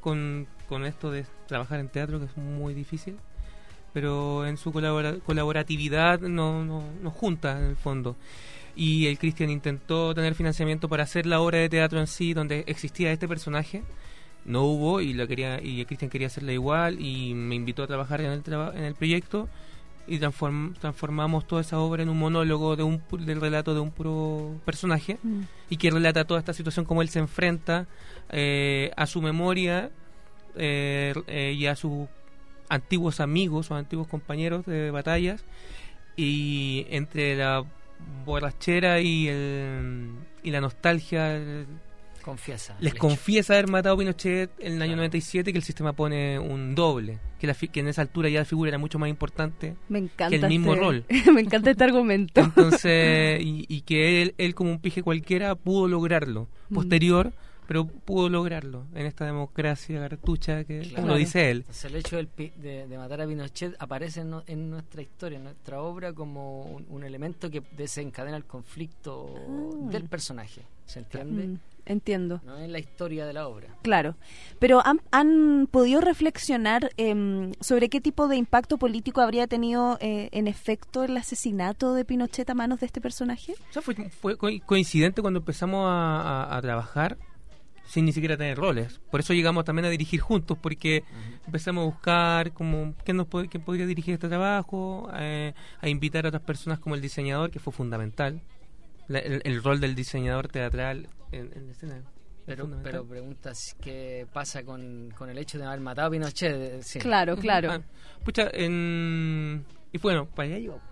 con esto de trabajar en teatro, que es muy difícil, pero en su colaboratividad nos junta en el fondo. Y el Cristian intentó tener financiamiento para hacer la obra de teatro en sí, donde existía este personaje. No hubo, y el Cristian quería hacerla igual, y me invitó a trabajar en el proyecto, y transformamos toda esa obra en un monólogo del relato de un puro personaje, y que relata toda esta situación, como él se enfrenta a su memoria y a sus antiguos amigos o antiguos compañeros de batallas, y entre la borrachera y la nostalgia les confiesa haber matado a Pinochet en el año 97, que el sistema pone un doble, que en esa altura ya la figura era mucho más importante que el mismo rol. Me encanta este argumento. Entonces, y que él como un pije cualquiera pudo lograrlo posterior, pero pudo lograrlo en esta democracia cartucha que lo dice él. Entonces, el hecho de matar a Pinochet aparece en nuestra historia, en nuestra obra, como un elemento que desencadena el conflicto del personaje. ¿Se entiende? Entiendo. No es la historia de la obra. Claro. Pero ¿han podido reflexionar sobre qué tipo de impacto político habría tenido en efecto el asesinato de Pinochet a manos de este personaje? O sea, fue coincidente cuando empezamos a trabajar sin ni siquiera tener roles. Por eso llegamos también a dirigir juntos, porque empezamos a buscar como quién podría dirigir este trabajo, a invitar a otras personas como el diseñador, que fue fundamental. El rol del diseñador teatral en escena. Pero preguntas qué pasa con el hecho de haber matado a Pinochet. Sí. Claro. Pucha, y bueno, para allá yo.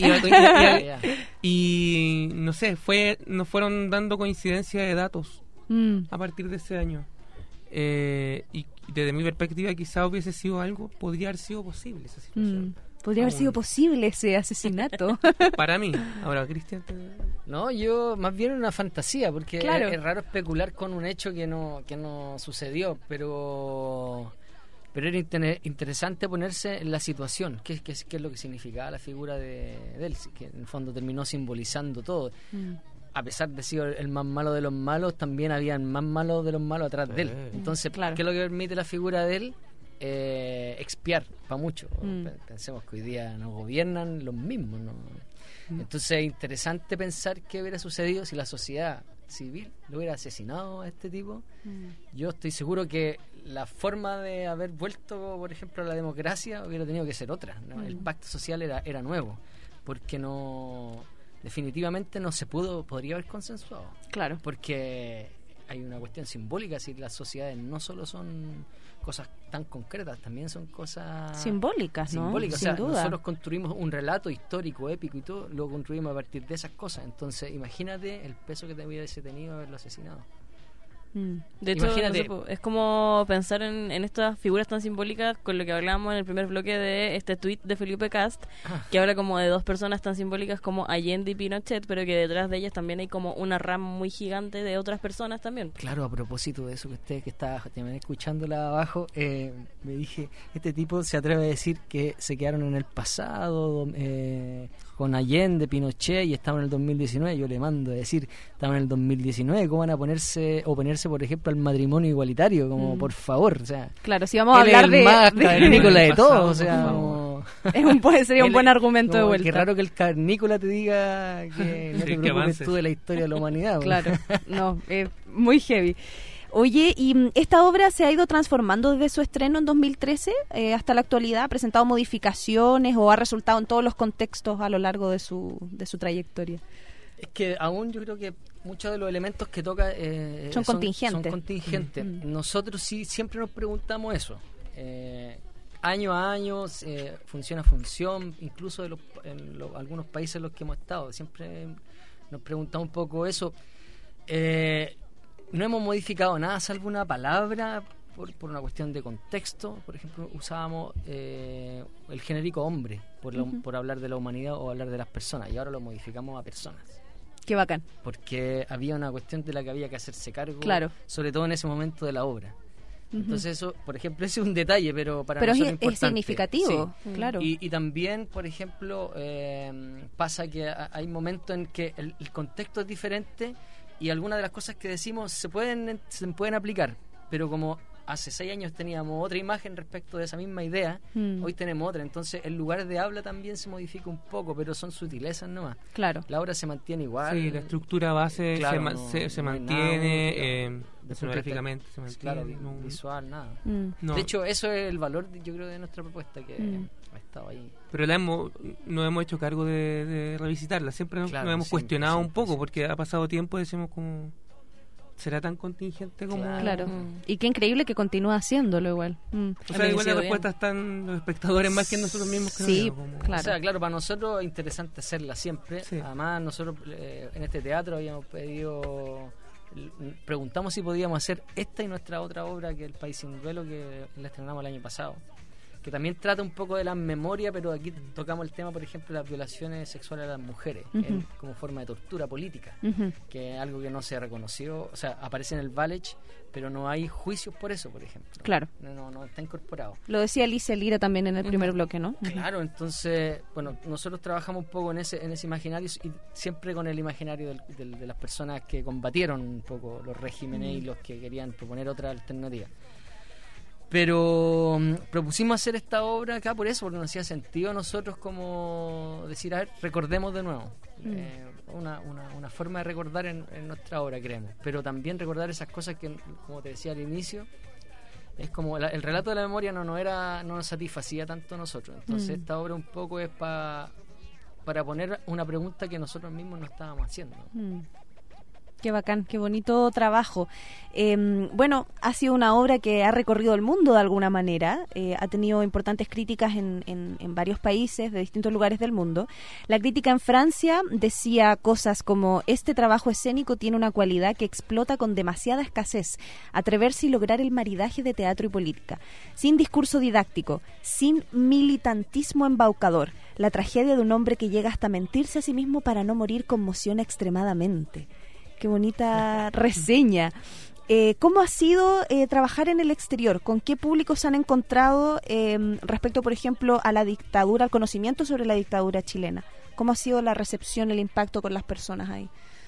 Y no sé, nos fueron dando coincidencia de datos a partir de ese año. Y desde mi perspectiva, quizá hubiese sido podría haber sido posible esa situación. Podría haber sido posible ese asesinato. Para mí. Ahora, Cristian. No, yo más bien una fantasía, porque claro, es raro especular con un hecho que no sucedió, pero era interesante ponerse en la situación, qué es lo que significaba la figura de él, que en el fondo terminó simbolizando todo. A pesar de ser el más malo de los malos, también habían más malos de los malos atrás de él. Entonces, claro, ¿qué es lo que permite la figura de él? Expiar para mucho. Pensemos que hoy día nos gobiernan los mismos, ¿no? Entonces es interesante pensar qué hubiera sucedido si la sociedad civil lo hubiera asesinado a este tipo. Yo estoy seguro que la forma de haber vuelto, por ejemplo, a la democracia hubiera tenido que ser otra, ¿no? El pacto social era nuevo, porque definitivamente no se podría haber consensuado. Claro. Porque hay una cuestión simbólica, si las sociedades no solo son cosas tan concretas, también son cosas simbólicas, ¿no? Simbólicas, sin duda. Nosotros construimos un relato histórico, épico y todo, lo construimos a partir de esas cosas. Entonces, imagínate el peso que te hubiese tenido haberlo asesinado. De hecho, es como pensar en estas figuras tan simbólicas con lo que hablábamos en el primer bloque de este tuit de Felipe Cast, que habla como de dos personas tan simbólicas como Allende y Pinochet, pero que detrás de ellas también hay como una rama muy gigante de otras personas también. Claro, a propósito de eso que usted que está también escuchándola abajo, me dije, este tipo se atreve a decir que se quedaron en el pasado con Allende, Pinochet, y estaban en el 2019. Yo le mando a decir, estaban en el 2019, ¿cómo van a oponerse, por ejemplo, al matrimonio igualitario? Como, por favor, o sea... Claro, si vamos a hablar de... cavernícola de todo, o sea... sería un buen argumento de vuelta. Qué raro que el cavernícola te diga que no te preocupes tú de la historia de la humanidad. Claro, no, muy heavy. Oye, ¿y esta obra se ha ido transformando desde su estreno en 2013 hasta la actualidad? ¿Ha presentado modificaciones o ha resultado en todos los contextos a lo largo de su trayectoria? Es que aún yo creo que muchos de los elementos que toca son contingentes. Nosotros sí siempre nos preguntamos eso. Año a año, función a función, incluso en algunos países en los que hemos estado. Siempre nos preguntamos un poco eso. No hemos modificado nada, salvo una palabra por una cuestión de contexto. Por ejemplo, usábamos el genérico hombre por hablar de la humanidad o hablar de las personas, y ahora lo modificamos a personas. Qué bacán. Porque había una cuestión de la que había que hacerse cargo, claro, sobre todo en ese momento de la obra. Entonces eso, por ejemplo, ese es un detalle, pero para nosotros es importante. Es significativo, sí, claro. Y también, por ejemplo, pasa que hay momentos en que el contexto es diferente y algunas de las cosas que decimos se pueden aplicar, pero como hace 6 años teníamos otra imagen respecto de esa misma idea, hoy tenemos otra, entonces el lugar de habla también se modifica un poco, pero son sutilezas nomás. Claro. La obra se mantiene igual. Sí, la estructura base se mantiene, escenográficamente se mantiene. Claro, visual, nada. No. De hecho, eso es el valor, yo creo, de nuestra propuesta, que ha estado ahí. Pero nos hemos hecho cargo de revisitarla, siempre nos hemos cuestionado un poco, porque ha pasado tiempo y decimos como... ¿Será tan contingente como...? Claro. Y qué increíble que continúa haciéndolo igual. O sea, igual la respuesta están los espectadores más que nosotros mismos. Que sí, claro. O sea, claro, para nosotros es interesante hacerla siempre. Sí. Además, nosotros en este teatro habíamos preguntamos si podíamos hacer esta y nuestra otra obra, que es El País sin duelo, que la estrenamos el año pasado, que también trata un poco de la memoria, pero aquí tocamos el tema, por ejemplo, de las violaciones sexuales a las mujeres, como forma de tortura política, que es algo que no se reconoció, o sea, aparece en el Valech, pero no hay juicios por eso, por ejemplo. Claro. No está incorporado. Lo decía Alicia Lira también en el primer bloque, ¿no? Claro, entonces, bueno, nosotros trabajamos un poco en ese imaginario, y siempre con el imaginario de las personas que combatieron un poco los regímenes y los que querían proponer otra alternativa. Pero propusimos hacer esta obra acá por eso, porque nos hacía sentido a nosotros como decir, a ver, recordemos de nuevo. Una forma de recordar en nuestra obra, creemos. Pero también recordar esas cosas que, como te decía al inicio, es como el relato de la memoria no nos satisfacía tanto a nosotros. Entonces esta obra un poco es para poner una pregunta que nosotros mismos no estábamos haciendo. Qué bacán, qué bonito trabajo. Bueno, ha sido una obra que ha recorrido el mundo de alguna manera, ha tenido importantes críticas en varios países de distintos lugares del mundo. La crítica en Francia decía cosas como: este trabajo escénico tiene una cualidad que explota con demasiada escasez, atreverse y lograr el maridaje de teatro y política, sin discurso didáctico, sin militantismo embaucador, la tragedia de un hombre que llega hasta mentirse a sí mismo para no morir conmociona extremadamente. Qué bonita reseña. ¿Cómo ha sido trabajar en el exterior? ¿Con qué públicos han encontrado respecto, por ejemplo, a la dictadura, al conocimiento sobre la dictadura chilena? ¿Cómo ha sido la recepción, el impacto con las personas ahí?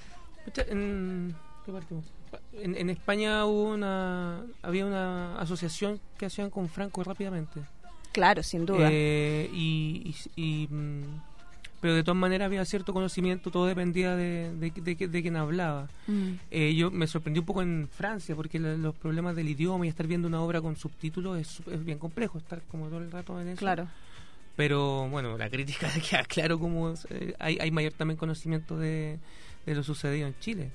En España había una asociación que hacían con Franco rápidamente. Claro, sin duda. Pero de todas maneras había cierto conocimiento, todo dependía de quien hablaba. Yo me sorprendí un poco en Francia, porque los problemas del idioma y estar viendo una obra con subtítulos es bien complejo, estar como todo el rato en eso. Claro. Pero bueno, la crítica queda claro como hay mayor también conocimiento de lo sucedido en Chile.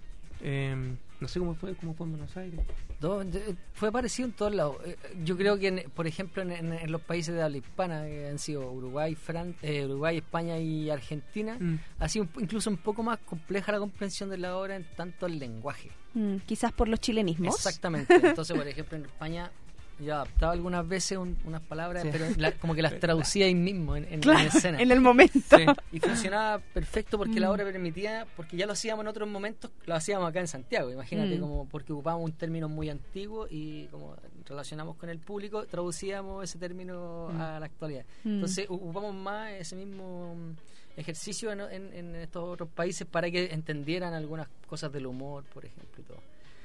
No sé cómo fue en Buenos Aires. Fue parecido en todos lados. Yo creo que, por ejemplo, en los países de habla hispana, que han sido Uruguay, España y Argentina, ha sido incluso un poco más compleja la comprensión de la obra en tanto el lenguaje. Quizás por los chilenismos. Exactamente. Entonces, por ejemplo, en España yo adaptaba algunas veces unas palabras, sí, pero como que las traducía ahí mismo en la escena. En el momento. Sí. Y funcionaba perfecto porque la obra permitía, porque ya lo hacíamos en otros momentos, lo hacíamos acá en Santiago, imagínate, como porque ocupábamos un término muy antiguo y como relacionamos con el público, traducíamos ese término a la actualidad. Entonces ocupamos más ese mismo ejercicio en estos otros países para que entendieran algunas cosas del humor, por ejemplo, y todo.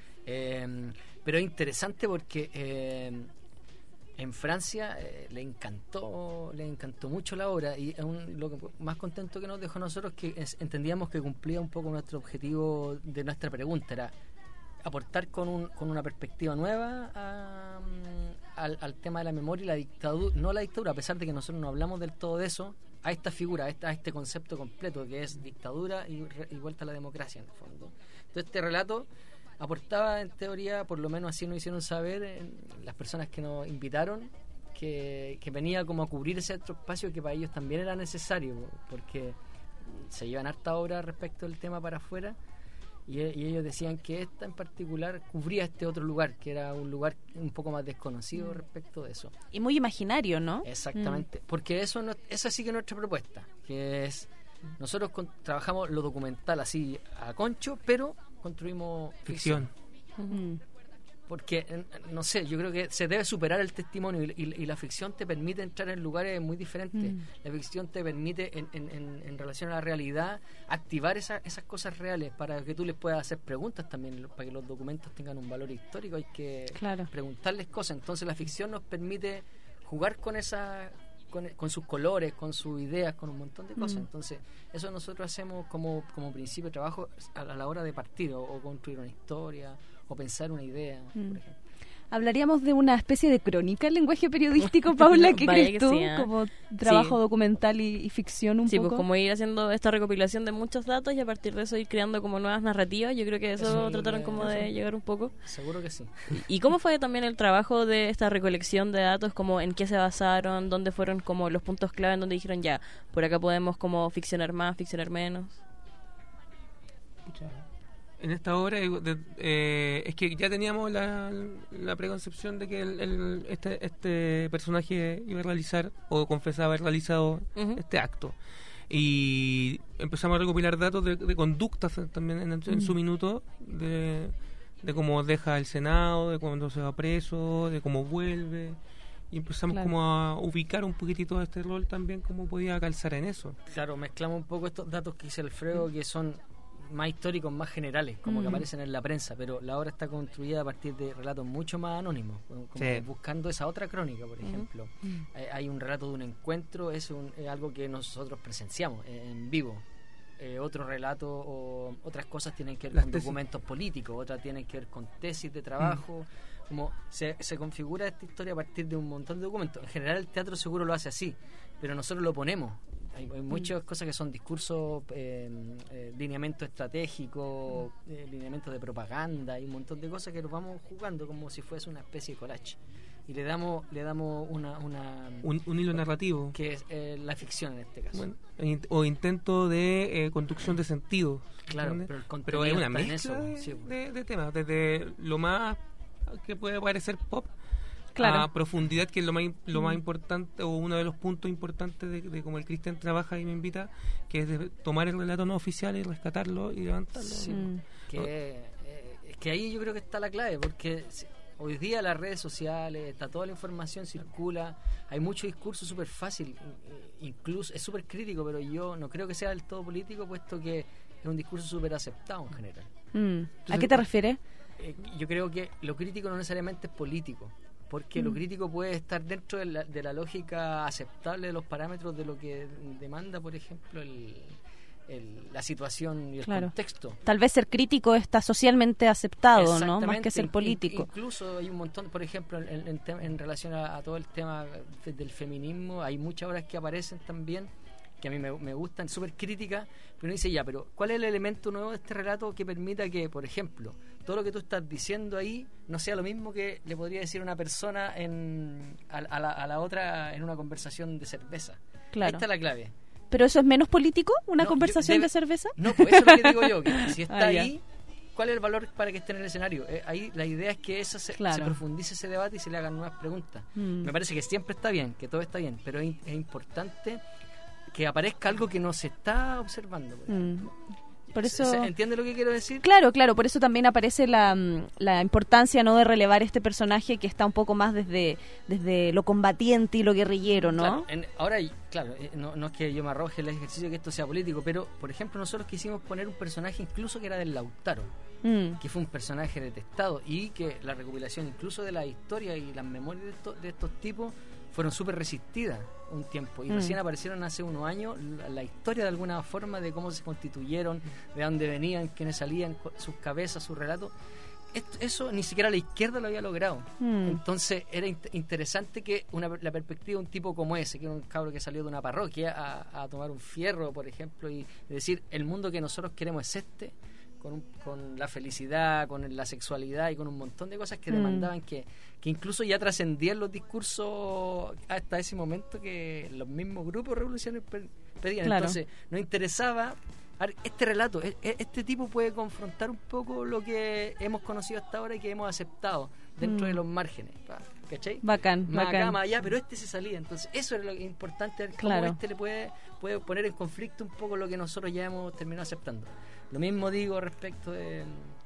Pero es interesante porque en Francia le encantó mucho la obra, y lo que más contento que nos dejó a nosotros que entendíamos que cumplía un poco nuestro objetivo de nuestra pregunta, era aportar con una perspectiva nueva al tema de la memoria y la dictadura, no la dictadura, a pesar de que nosotros no hablamos del todo de eso, a esta figura, a este concepto completo que es dictadura y vuelta a la democracia en el fondo. Entonces este relato aportaba, en teoría, por lo menos así nos hicieron saber las personas que nos invitaron, que venía como a cubrir ese otro espacio que para ellos también era necesario, porque se llevan harta obra respecto del tema para afuera, y ellos decían que esta en particular cubría este otro lugar, que era un lugar un poco más desconocido respecto de eso. Y muy imaginario, ¿no? Exactamente, porque esa sí que es nuestra propuesta, que es, nosotros trabajamos lo documental así a concho, pero construimos ficción. porque, no sé, yo creo que se debe superar el testimonio y la ficción te permite entrar en lugares muy diferentes. La ficción te permite, en relación a la realidad, activar esas cosas reales para que tú les puedas hacer preguntas también, para que los documentos tengan un valor histórico. Hay que preguntarles cosas. Entonces la ficción nos permite jugar con con sus colores, con sus ideas, con un montón de cosas. Entonces eso nosotros hacemos como principio de trabajo a la hora de partir o construir una historia o pensar una idea, por ejemplo. ¿Hablaríamos de una especie de crónica en lenguaje periodístico, Paula? ¿Qué crees tú? Sí, como trabajo documental y ficción un poco. Sí, pues como ir haciendo esta recopilación de muchos datos y a partir de eso ir creando como nuevas narrativas. Yo creo que eso trataron como de llegar un poco. Seguro que sí. ¿Y cómo fue también el trabajo de esta recolección de datos? Como en qué se basaron, dónde fueron como los puntos clave en donde dijeron ya, por acá podemos como ficcionar más, ficcionar menos. En esta obra es que ya teníamos la preconcepción de que este personaje iba a realizar o confesaba haber realizado este acto, y empezamos a recopilar datos de conductas también en su minuto, de cómo deja el Senado, de cuando se va preso, de cómo vuelve, y empezamos como a ubicar un poquitito este rol también, cómo podía calzar en eso. Claro, mezclamos un poco estos datos que dice Alfredo, que son más históricos, más generales, como que aparecen en la prensa, pero la obra está construida a partir de relatos mucho más anónimos, como buscando esa otra crónica, por ejemplo. Hay un relato de un encuentro, es algo que nosotros presenciamos en vivo. Otro relato o otras cosas tienen que ver con documentos políticos, otras tienen que ver con tesis de trabajo. Como se configura esta historia a partir de un montón de documentos. En general el teatro seguro lo hace así, pero nosotros lo ponemos. Hay muchas cosas que son discursos, lineamientos estratégicos, lineamientos de propaganda, y un montón de cosas que los vamos jugando como si fuese una especie de collage. Y le damos un hilo narrativo, que es la ficción en este caso. Bueno, o intento de construcción de sentido. Claro, pero es una mezcla de temas, desde lo más que puede parecer pop, a profundidad, que es lo más importante, o uno de los puntos importantes de cómo el Cristian trabaja y me invita, que es de tomar el relato no oficial y rescatarlo y levantarlo. Que ahí yo creo que está la clave, porque hoy día las redes sociales, está toda la información circula, hay mucho discurso súper fácil, incluso es súper crítico, pero yo no creo que sea del todo político, puesto que es un discurso súper aceptado en general. ¿A qué te refieres? Yo creo que lo crítico no necesariamente es político, porque lo crítico puede estar dentro de la lógica aceptable de los parámetros de lo que demanda, por ejemplo, la situación y el contexto. Tal vez ser crítico está socialmente aceptado, ¿no? Más que ser político. Incluso hay un montón, por ejemplo, en relación a todo el tema del feminismo, hay muchas obras que aparecen también que a mí me gustan, súper críticas, pero uno dice pero ¿cuál es el elemento nuevo de este relato que permita que, por ejemplo, todo lo que tú estás diciendo ahí no sea lo mismo que le podría decir una persona a la otra en una conversación de cerveza? Claro. Esta es la clave. ¿Pero eso es menos político, una conversación de cerveza? No, pues eso es lo que digo yo, que si está ahí, ¿cuál es el valor para que esté en el escenario? Ahí la idea es que se profundice ese debate y se le hagan nuevas preguntas. Me parece que siempre está bien, que todo está bien, pero es importante que aparezca algo que no se está observando. Por eso, ¿Se entiende lo que quiero decir? Claro, por eso también aparece la importancia, ¿no?, de relevar este personaje que está un poco más desde lo combatiente y lo guerrillero, ¿no? Claro, no es que yo me arroje el ejercicio que esto sea político, pero por ejemplo nosotros quisimos poner un personaje incluso que era del Lautaro, que fue un personaje detestado, y que la recopilación incluso de la historia y las memorias de estos tipos fueron súper resistidas un tiempo, y recién aparecieron hace unos años la historia de alguna forma de cómo se constituyeron, de dónde venían, quiénes salían, sus cabezas, sus relatos. Eso ni siquiera la izquierda lo había logrado. Entonces era interesante que la perspectiva de un tipo como ese, que era un cabro que salió de una parroquia a tomar un fierro, por ejemplo, y decir, el mundo que nosotros queremos es este, con la felicidad, con la sexualidad y con un montón de cosas que demandaban que incluso ya trascendían los discursos hasta ese momento que los mismos grupos revolucionarios pedían. Entonces nos interesaba este relato, este tipo puede confrontar un poco lo que hemos conocido hasta ahora y que hemos aceptado dentro de los márgenes, ¿cachai? Bacán. Más allá, pero se salía. Entonces eso era lo importante, ver cómo le puede poner en conflicto un poco lo que nosotros ya hemos terminado aceptando. Lo mismo digo respecto de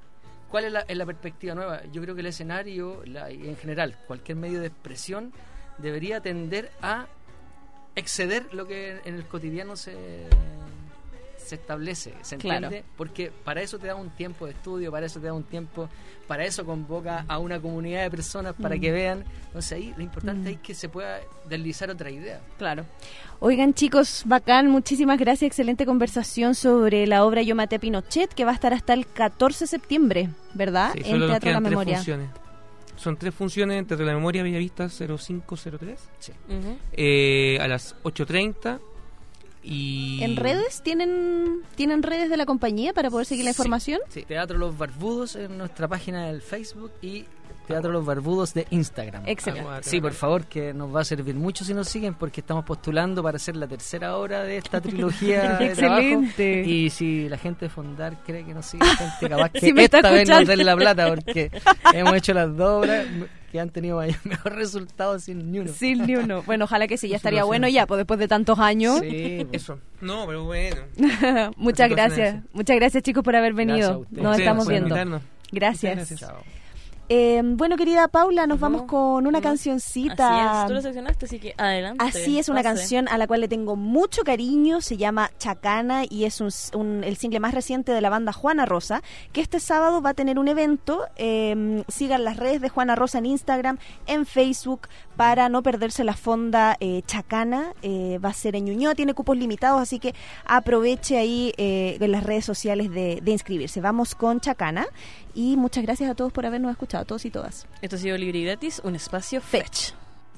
¿Cuál es la perspectiva nueva? Yo creo que el escenario, y en general, cualquier medio de expresión debería tender a exceder lo que en el cotidiano se establece, ¿se entiende? Claro. Porque para eso te da un tiempo de estudio, para eso te da un tiempo, para eso convoca a una comunidad de personas para que vean. Entonces ahí lo importante es que se pueda deslizar otra idea. Claro. Oigan, chicos, bacán, muchísimas gracias, excelente conversación sobre la obra Yo maté a Pinochet, que va a estar hasta el 14 de septiembre, ¿verdad? Sí, en solo nos Teatro La quedan 3 Memoria. funciones. Son 3 funciones en Teatro La Memoria, Bellavista 0503, sí. A las 8:30. Y... ¿En redes? ¿Tienen redes de la compañía para poder seguir la información? Sí, Teatro Los Barbudos en nuestra página del Facebook y Teatro Los Barbudos de Instagram. Excelente. Sí, por favor, que nos va a servir mucho si nos siguen, porque estamos postulando para hacer la tercera obra de esta trilogía de Excelente. trabajo. Y si la gente de Fondar cree que nos sigue, gente capaz que Si me está esta vez nos escuchando. den la plata, porque hemos hecho las 2 obras que han tenido mejor resultado sin ni uno. Sin ni uno. Bueno, ojalá que sí, ya estaría Situación. bueno ya, pues después de tantos años. Sí, pues. Eso. No, pero bueno. Muchas La situación gracias. es así. Muchas gracias, chicos, por haber Gracias a venido. ustedes. Nos Ustedes estamos por viendo. invitarnos. Gracias. Muchas gracias. Chao. Bueno, querida Paula, nos vamos con una Así cancioncita. es, tú lo seleccionaste, así que adelante. Así es, una pase. canción a la cual le tengo mucho cariño, se llama Chacana y es el single más reciente de la banda Juana Rosa, que este sábado va a tener un evento. Sigan las redes de Juana Rosa en Instagram, en Facebook, para no perderse la fonda Chacana. Va a ser en Ñuñoa, tiene cupos limitados, así que aproveche ahí en las redes sociales de inscribirse. Vamos con Chacana y muchas gracias a todos por habernos escuchado, a todos y todas. Esto ha sido Libre y Gratis, un espacio Fetch.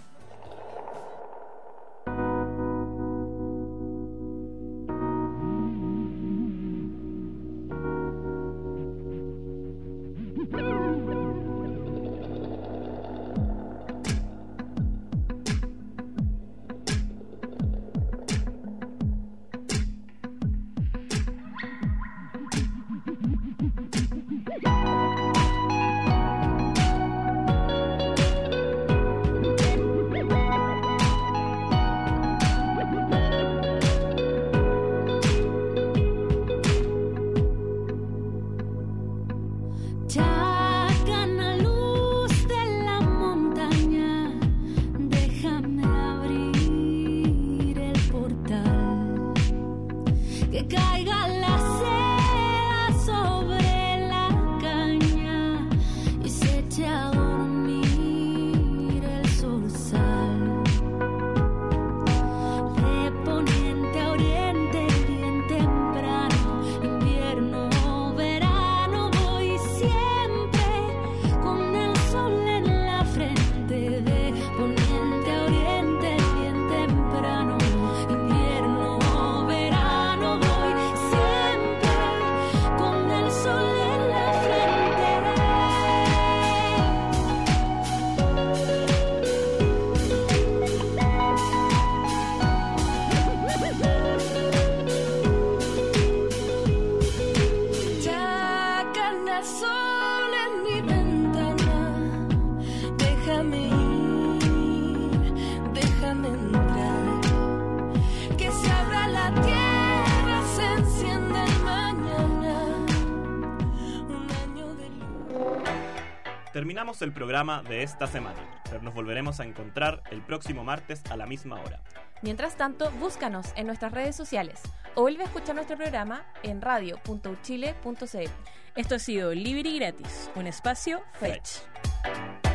Chacana, luz de la montaña, déjame abrir el portal, que caiga la seda sobre la caña y se eche a dormir el zorzal. De poniente a oriente, bien temprano, invierno o verano, voy siempre con el sol en la frente. De poniente a oriente, bien temprano, invierno o verano, voy siempre con el sol en la frente. Chacana, sol en mi ventana, déjame ir, déjame entrar, que se abra la tierra, se enciende el mañana, un año de luz. Terminamos el programa de esta semana, pero nos volveremos a encontrar el próximo martes a la misma hora. Mientras tanto, búscanos en nuestras redes sociales o vuelve a escuchar nuestro programa en radio.uchile.cl. Esto ha sido Libre y Gratis, un espacio Fetch.